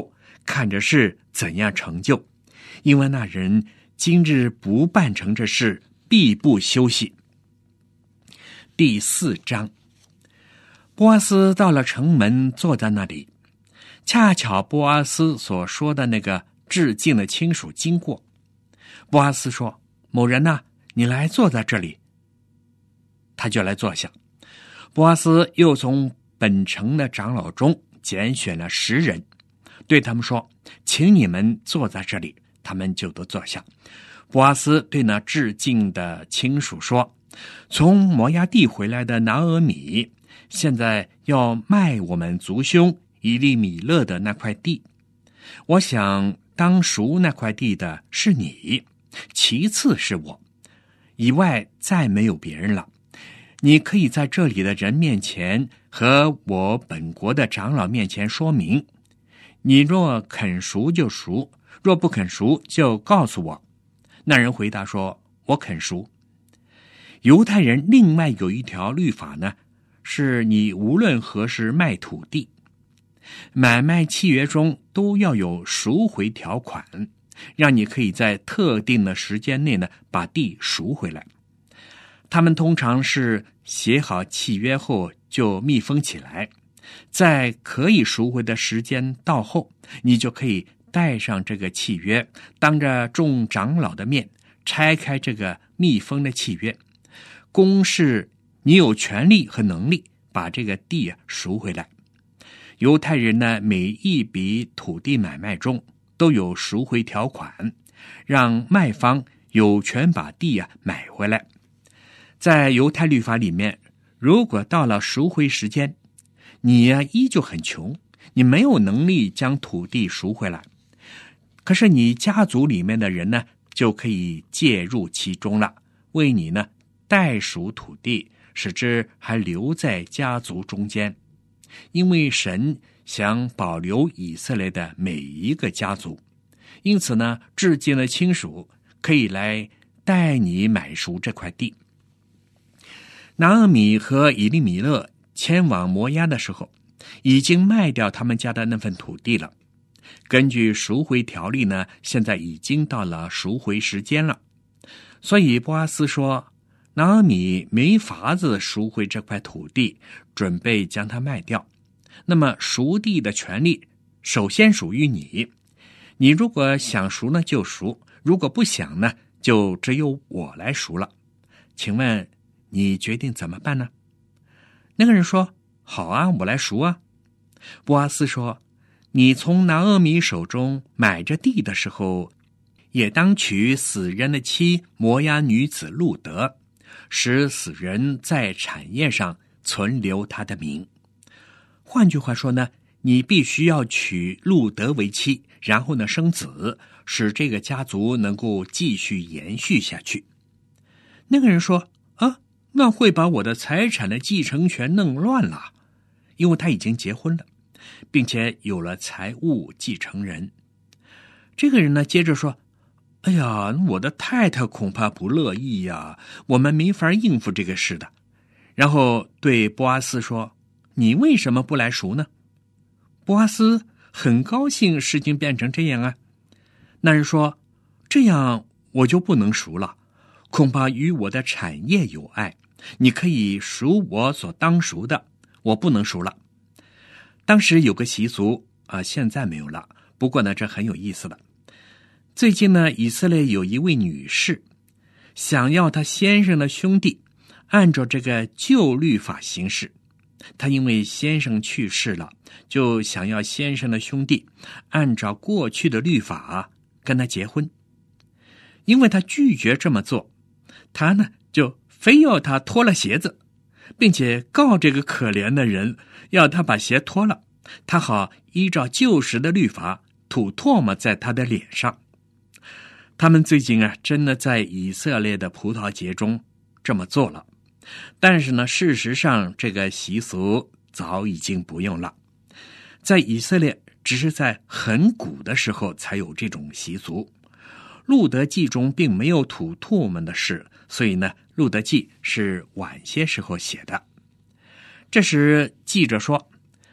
看着是怎样成就，因为那人今日不办成这事，必不休息。第4章，波阿斯到了城门，坐在那里，恰巧波阿斯所说的那个致敬的亲属经过。波阿斯说：“某人呐，你来坐在这里。”他就来坐下。波阿斯又从本城的长老中拣选了10人，对他们说：“请你们坐在这里。”他们就都坐下。波阿斯对那致敬的亲属说：“从摩押地回来的拿俄米，现在要卖我们族兄以利米勒的那块地。我想当赎那块地的是你，其次是我，以外再没有别人了。你可以在这里的人面前和我本国的长老面前说明。你若肯赎就赎，若不肯赎就告诉我。”那人回答说：“我肯赎。”犹太人另外有一条律法呢，是你无论何时卖土地，买卖契约中都要有赎回条款，让你可以在特定的时间内呢把地赎回来。他们通常是写好契约后就密封起来，在可以赎回的时间到后，你就可以带上这个契约，当着众长老的面拆开这个密封的契约，公示你有权利和能力把这个地赎回来。犹太人呢，每一笔土地买卖中都有赎回条款，让卖方有权把地买回来。在犹太律法里面，如果到了赎回时间，你依旧很穷，你没有能力将土地赎回来，可是你家族里面的人呢，就可以介入其中了，为你呢代赎土地，使之还留在家族中间。因为神想保留以色列的每一个家族，因此呢，致敬的亲属可以来带你买赎这块地。拿俄米和以利米勒迁往摩押的时候，已经卖掉他们家的那份土地了。根据赎回条例呢，现在已经到了赎回时间了。所以波阿斯说，拿俄米没法子赎回这块土地，准备将它卖掉。那么赎地的权利首先属于你，你如果想赎呢就赎，如果不想呢，就只有我来赎了。请问你决定怎么办呢？那个人说：“好啊，我来赎啊。”波阿斯说：“你从拿俄米手中买着地的时候，也当娶死人的妻摩押女子路德，使死人在产业上存留他的名。换句话说呢，你必须要娶路德为妻，然后呢生子，使这个家族能够继续延续下去。”那个人说：“啊，那会把我的财产的继承权弄乱了，因为他已经结婚了，并且有了财务继承人。”这个人呢接着说：“哎呀，我的太太恐怕不乐意呀，我们没法应付这个事的。”然后对波阿斯说：“你为什么不来赎呢？”波阿斯很高兴事情变成这样啊。那人说：“这样我就不能赎了，恐怕与我的产业有碍。你可以赎我所当赎的，我不能赎了。”当时有个习俗现在没有了，不过呢这很有意思的。最近呢，以色列有一位女士想要她先生的兄弟按照这个旧律法行事，她因为先生去世了，就想要先生的兄弟按照过去的律法跟他结婚。因为他拒绝这么做，他呢就非要他脱了鞋子，并且告这个可怜的人要他把鞋脱了，他好依照旧时的律法吐唾沫在他的脸上。他们最近真的在以色列的葡萄节中这么做了，但是呢，事实上这个习俗早已经不用了。在以色列只是在很古的时候才有这种习俗。路德记中并没有吐唾沫的事，所以呢，路德记是晚些时候写的。这时记者说：“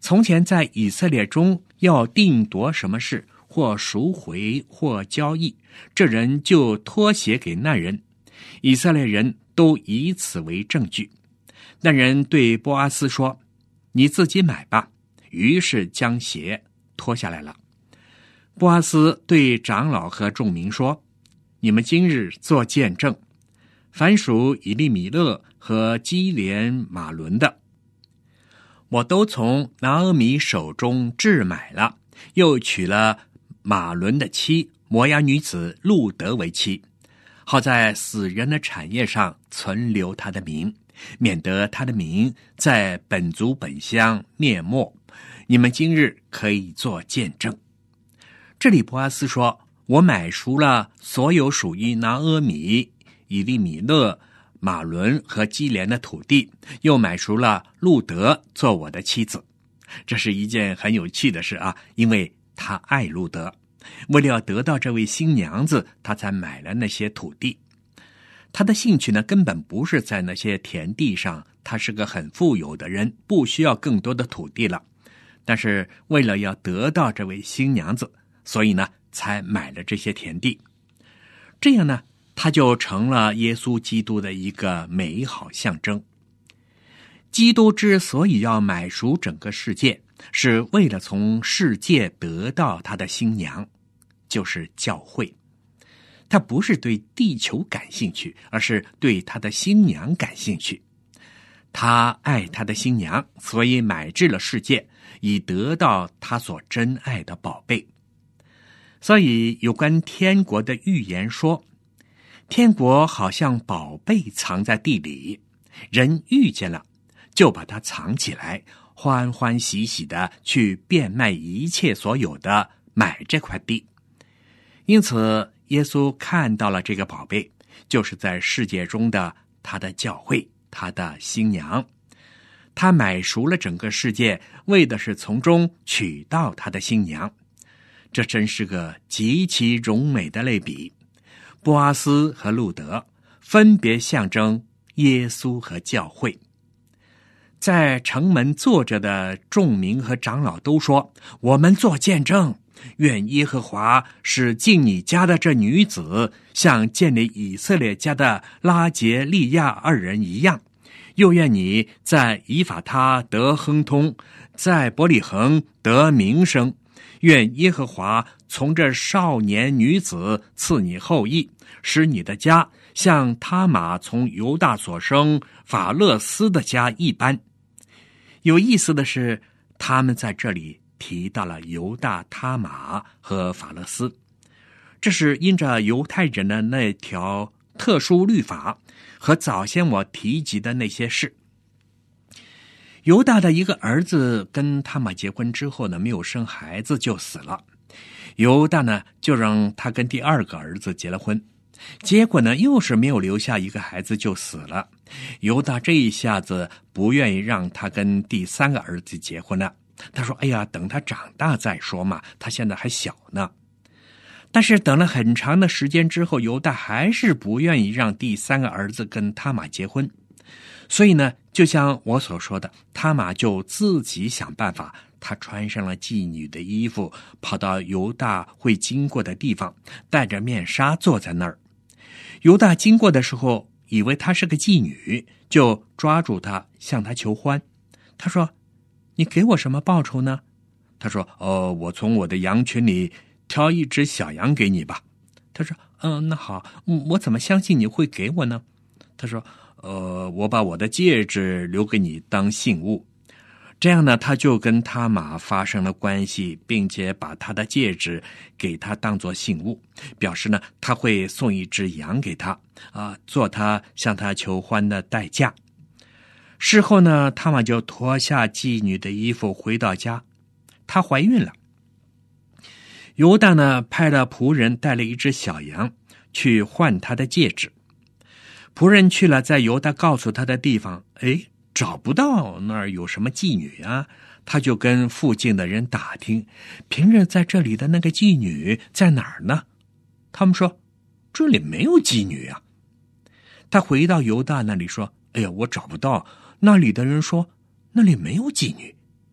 从前在以色列中要定夺什么事，或赎回或交易，这人就托鞋给那人，以色列人都以此为证据。那人对波阿斯说：你自己买吧。于是将鞋脱下来了。波阿斯对长老和众民说：你们今日做见证，凡属以利米勒和基连马伦的，我都从拿俄米手中置买了，又娶了马伦的妻摩押女子路德为妻，好在死人的产业上存留他的名，免得他的名在本族本乡灭没。你们今日可以做见证。这里波阿斯说：我买赎了所有属于拿俄米、以利米勒、马伦和基连的土地，又买赎了路德做我的妻子。这是一件很有趣的事啊，因为他爱路德，为了要得到这位新娘子，他才买了那些土地。他的兴趣呢，根本不是在那些田地上，他是个很富有的人，不需要更多的土地了。但是为了要得到这位新娘子，所以呢，才买了这些田地。这样呢，他就成了耶稣基督的一个美好象征。基督之所以要买赎整个世界，是为了从世界得到他的新娘，就是教会。他不是对地球感兴趣，而是对他的新娘感兴趣。他爱他的新娘，所以买至了世界，以得到他所珍爱的宝贝。所以有关天国的预言说，天国好像宝贝藏在地里，人遇见了就把它藏起来，欢欢喜喜的去变卖一切所有的，买这块地。因此耶稣看到了这个宝贝，就是在世界中的他的教会，他的新娘。他买赎了整个世界，为的是从中取到他的新娘。这真是个极其荣美的类比。波阿斯和路德分别象征耶稣和教会。在城门坐着的众民和长老都说：我们做见证，愿耶和华使进你家的这女子像建立以色列家的拉结利亚二人一样，又愿你在以法他得亨通，在伯利恒得名声。愿耶和华从这少年女子赐你后裔，使你的家像他玛从犹大所生法勒斯的家一般。有意思的是，他们在这里提到了犹大、他玛和法勒斯，这是因着犹太人的那条特殊律法和早先我提及的那些事。犹大的一个儿子跟他玛结婚之后呢，没有生孩子就死了。犹大呢，就让他跟第二个儿子结了婚，结果呢，又是没有留下一个孩子就死了。犹大这一下子不愿意让他跟第三个儿子结婚了，他说：哎呀，等他长大再说嘛，他现在还小呢。但是等了很长的时间之后，犹大还是不愿意让第三个儿子跟他玛结婚。所以呢，就像我所说的，他玛就自己想办法，他穿上了妓女的衣服，跑到犹大会经过的地方，戴着面纱坐在那儿。犹大经过的时候，以为她是个妓女，就抓住她，向她求欢。他说：你给我什么报酬呢？他说：我从我的羊群里挑一只小羊给你吧。他说：那好，我怎么相信你会给我呢？他说：我把我的戒指留给你当信物。这样呢，他就跟他玛发生了关系，并且把他的戒指给他当作信物，表示呢他会送一只羊给他做他向他求欢的代价。事后呢，他玛就脱下妓女的衣服回到家，她怀孕了。犹大呢派了仆人带了一只小羊去换他的戒指。仆人去了在犹大告诉他的地方，找不到那儿有什么妓女啊，他就跟附近的人打听，平日在这里的那个妓女在哪儿呢？他们说这里没有妓女啊。他回到犹大那里说，我找不到。那里的人说那里没有妓女。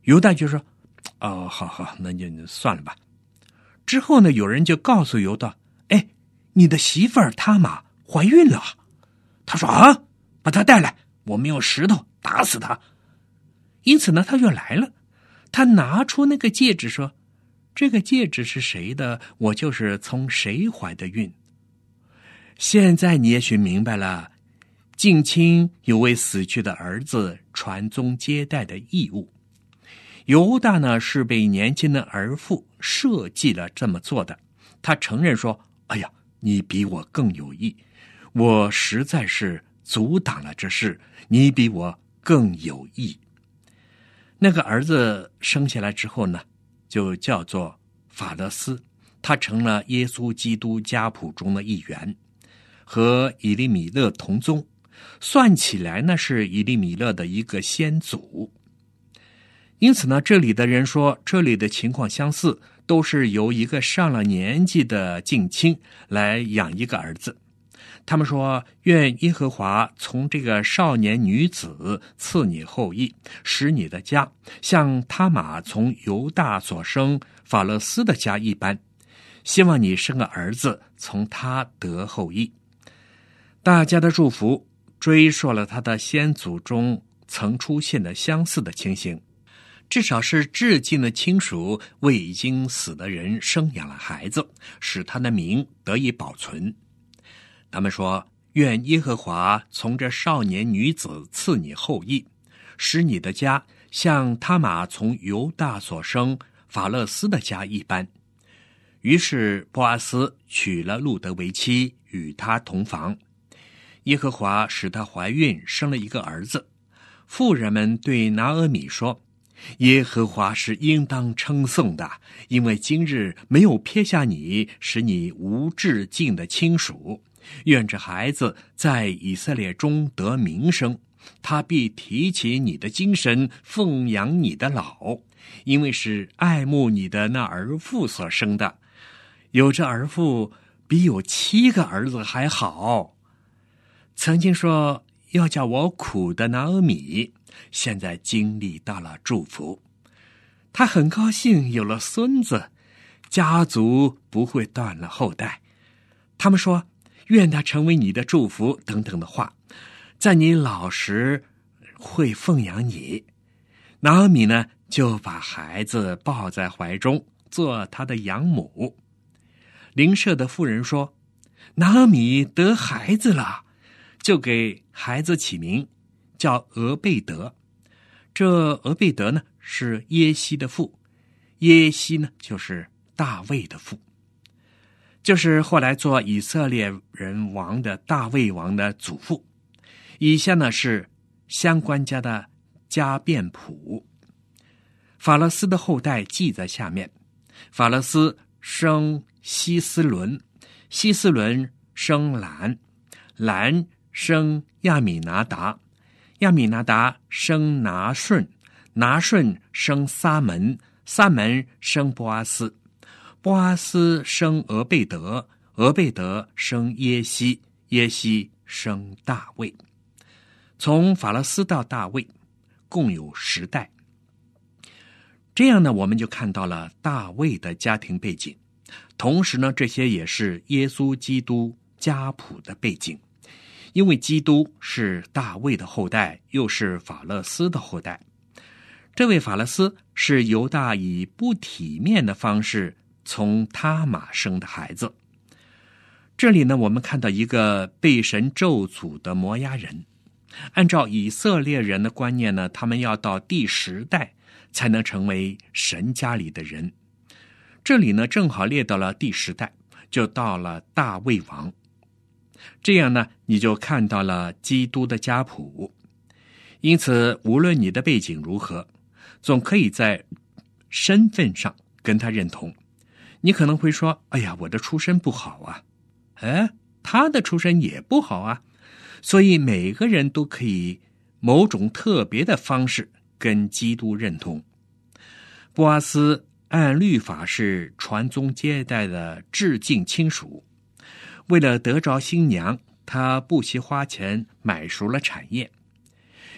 犹大就说：“哦，好，那就算了吧。”之后呢，有人就告诉犹大：“哎，你的媳妇儿他玛怀孕了。”他说：“啊，把她带来，我们用石头打死她。”因此呢，他就来了。他拿出那个戒指说：“这个戒指是谁的？我就是从谁怀的孕。”现在你也许明白了，近亲有为死去的儿子传宗接代的义务。犹大呢，是被年轻的儿妇设计了这么做的。他承认说：“哎呀，你比我更有义，我实在是阻挡了这事，你比我更有义。”那个儿子生下来之后呢，就叫做法勒斯，他成了耶稣基督家谱中的一员，和以利米勒同宗，算起来呢是以利米勒的一个先祖。因此呢，这里的人说这里的情况相似，都是由一个上了年纪的近亲来养一个儿子。他们说：“愿耶和华从这个少年女子赐你后裔，使你的家像他玛从犹大所生法勒斯的家一般。希望你生个儿子，从他得后裔。”大家的祝福追溯了他的先祖中曾出现的相似的情形，至少是至近的亲属为已经死的人生养了孩子，使他的名得以保存。他们说：“愿耶和华从这少年女子赐你后裔，使你的家像他玛从犹大所生法勒斯的家一般。”于是波阿斯娶了路得为妻，与他同房。耶和华使她怀孕，生了一个儿子。妇人们对拿俄米说：“耶和华是应当称颂的，因为今日没有撇下你，使你无至近的亲属。愿这孩子在以色列中得名声，他必提起你的精神，奉养你的老，因为是爱慕你的那儿妇所生的。有这儿妇比有7个儿子还好。”曾经说要叫我苦的拿俄米，现在经历到了祝福。他很高兴有了孙子，家族不会断了后代。他们说：“愿他成为你的祝福等等的话，在你老时会奉养你。”拿俄米呢，就把孩子抱在怀中，做他的养母。邻舍的妇人说：“拿俄米得孩子了。”就给孩子起名叫俄贝德。这俄贝德呢，是耶西的父，耶西呢就是大卫的父，就是后来做以色列人王的大卫王的祖父。以下呢是相关家的家变谱。法勒斯的后代记在下面：法勒斯生希斯伦，希斯伦生兰，兰生亚米拿达，亚米拿达生拿顺，拿顺生撒门，撒门生波阿斯，波阿斯生俄贝德，俄贝德生耶西，耶西生大卫。从法勒斯到大卫共有10代。这样呢，我们就看到了大卫的家庭背景，同时呢，这些也是耶稣基督家谱的背景。因为基督是大卫的后代，又是法勒斯的后代。这位法勒斯是犹大以不体面的方式从他玛生的孩子。这里呢，我们看到一个被神咒诅的摩押人。按照以色列人的观念呢，他们要到第10代才能成为神家里的人。这里呢，正好列到了第10代，就到了大卫王。这样呢，你就看到了基督的家谱。因此，无论你的背景如何，总可以在身份上跟他认同。你可能会说：“哎呀，我的出身不好啊。”他的出身也不好啊。所以每个人都可以某种特别的方式跟基督认同。波阿斯按律法是传宗接代的至近亲属，为了得着新娘，他不惜花钱买赎了产业。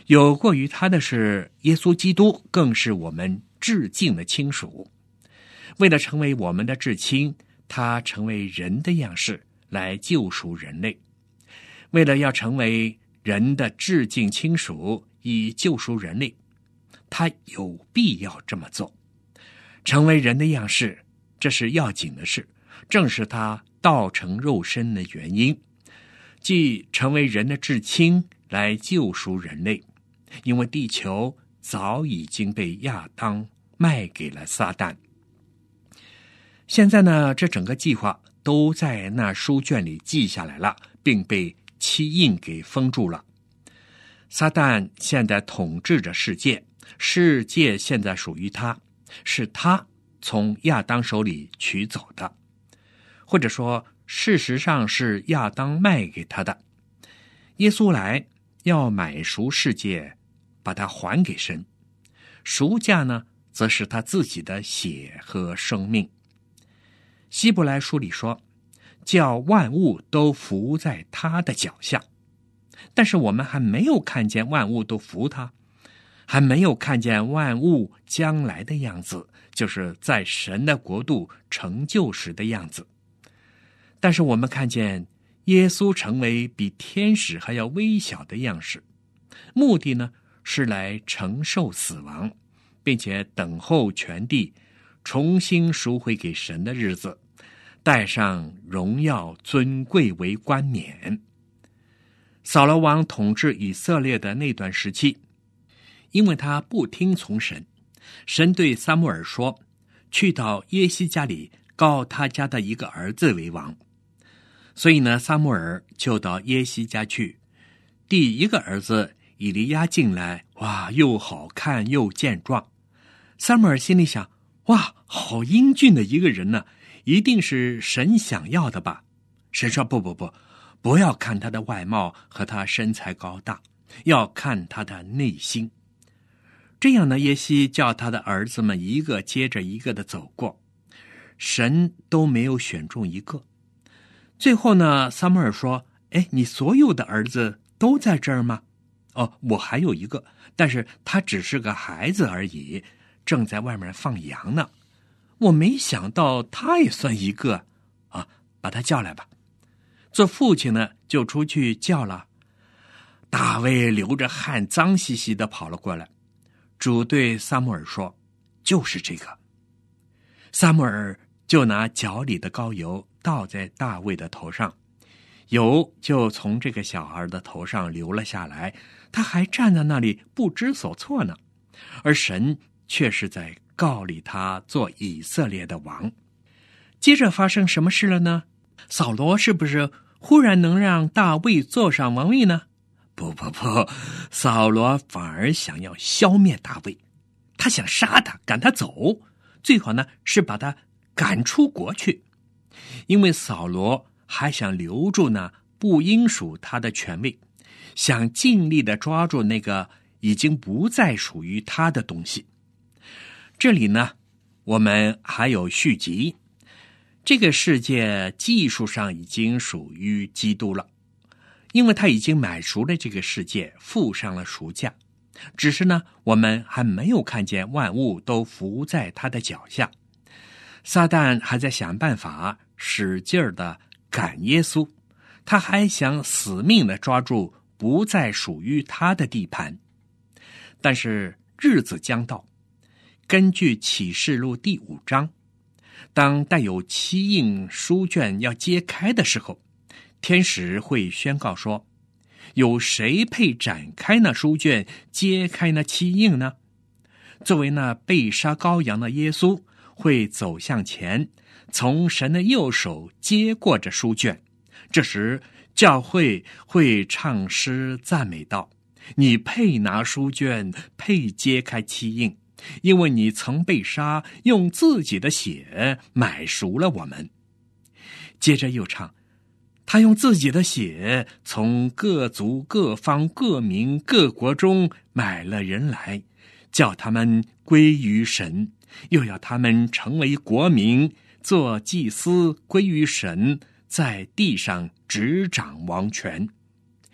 有过于他的是耶稣基督，更是我们至敬的亲属。为了成为我们的至亲，他成为人的样式来救赎人类。为了要成为人的至敬亲属，以救赎人类，他有必要这么做。成为人的样式，这是要紧的事，正是他道成肉身的原因，即成为人的至亲来救赎人类。因为地球早已经被亚当卖给了撒旦。现在呢，这整个计划都在那书卷里记下来了，并被漆印给封住了。撒旦现在统治着世界，世界现在属于他，是他从亚当手里取走的，或者说事实上是亚当卖给他的。耶稣来要买赎世界，把它还给神。赎价呢，则是他自己的血和生命。希伯来书里说，叫万物都服在他的脚下。但是我们还没有看见万物都服他，还没有看见万物将来的样子，就是在神的国度成就时的样子。但是我们看见耶稣成为比天使还要微小的样式，目的呢，是来承受死亡，并且等候全地重新赎回给神的日子，带上荣耀尊贵为冠冕。扫罗王统治以色列的那段时期，因为他不听从神，神对撒母耳说，去到耶西家里告他家的一个儿子为王。所以呢，撒母耳就到耶西家去。第一个儿子以利亚进来，哇，又好看又健壮。撒母耳心里想，哇，好英俊的一个人呢，一定是神想要的吧。神说，不要看他的外貌和他身材高大，要看他的内心。这样呢，耶西叫他的儿子们一个接着一个的走过，神都没有选中一个。最后呢，撒母耳说，你所有的儿子都在这儿吗？我还有一个，但是他只是个孩子而已，正在外面放羊呢。我没想到他也算一个啊，把他叫来吧。做父亲呢，就出去叫了。大卫流着汗，脏兮兮的跑了过来。主对撒母耳说，就是这个。撒母耳就拿脚里的膏油倒在大卫的头上，油就从这个小孩的头上流了下来，他还站在那里不知所措呢。而神却是在告立他做以色列的王。接着发生什么事了呢？扫罗是不是忽然能让大卫坐上王位呢？不，扫罗反而想要消灭大卫，他想杀他，赶他走，最好呢是把他赶出国去。因为扫罗还想留住那不应属他的权位，想尽力的抓住那个已经不再属于他的东西。这里呢，我们还有续集。这个世界技术上已经属于基督了，因为他已经买赎了这个世界，付上了赎价。只是呢，我们还没有看见万物都伏在他的脚下。撒旦还在想办法使劲儿的赶耶稣，他还想死命的抓住不再属于他的地盘。但是日子将到，根据启示录第5章，当带有七印书卷要揭开的时候，天使会宣告说，有谁配展开那书卷，揭开那七印呢？作为那被杀羔羊的耶稣会走向前，从神的右手接过这书卷。这时教会会唱诗赞美道，你配拿书卷，配揭开七印，因为你曾被杀，用自己的血买赎了我们。接着又唱，他用自己的血从各族各方各民各国中买了人来，叫他们归于神，又要他们成为国民，做祭司，归于神，在地上执掌王权。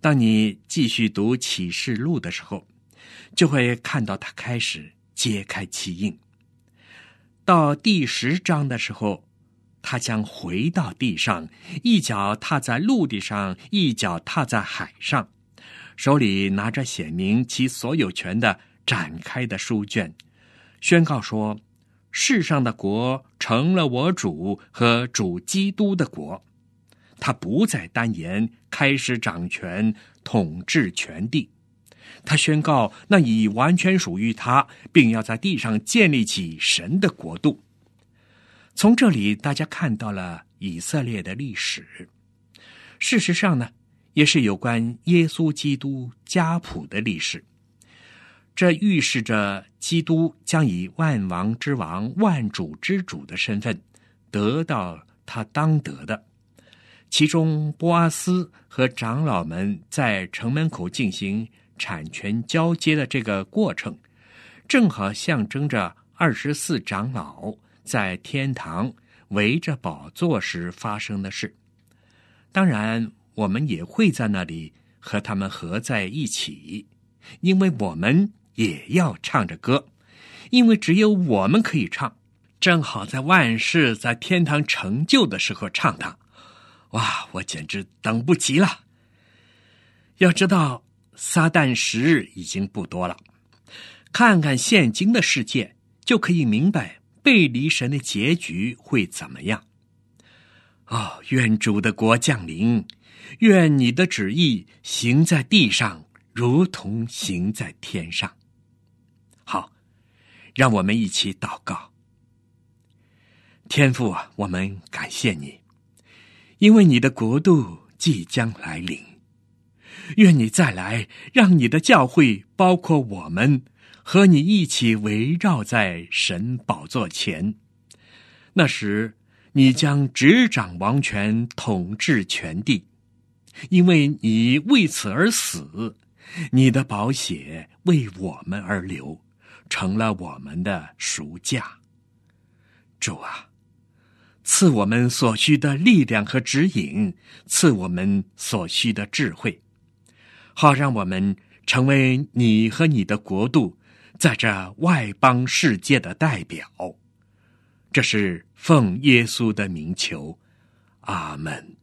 当你继续读启示录的时候，就会看到他开始揭开其印。到第10章的时候，他将回到地上，一脚踏在陆地上，一脚踏在海上，手里拿着显明其所有权的展开的书卷，宣告说，世上的国成了我主和主基督的国，他不再单言，开始掌权统治全地。他宣告那已完全属于他，并要在地上建立起神的国度。从这里大家看到了以色列的历史，事实上呢，也是有关耶稣基督家谱的历史。这预示着基督将以万王之王、万主之主的身份得到他当得的。其中波阿斯和长老们在城门口进行产权交接的这个过程，正好象征着24长老在天堂围着宝座时发生的事。当然，我们也会在那里和他们合在一起，因为我们也要唱着歌，因为只有我们可以唱，正好在万事在天堂成就的时候唱它。哇，我简直等不及了！要知道，撒旦时日已经不多了，看看现今的世界，就可以明白背离神的结局会怎么样。愿主的国降临，愿你的旨意行在地上，如同行在天上。好，让我们一起祷告。天父啊，我们感谢你，因为你的国度即将来临。愿你再来，让你的教会包括我们和你一起围绕在神宝座前。那时你将执掌王权，统治全地，因为你为此而死，你的宝血为我们而流，成了我们的赎价。主啊，赐我们所需的力量和指引，赐我们所需的智慧，好让我们成为你和你的国度在这外邦世界的代表。这是奉耶稣的名求，阿们。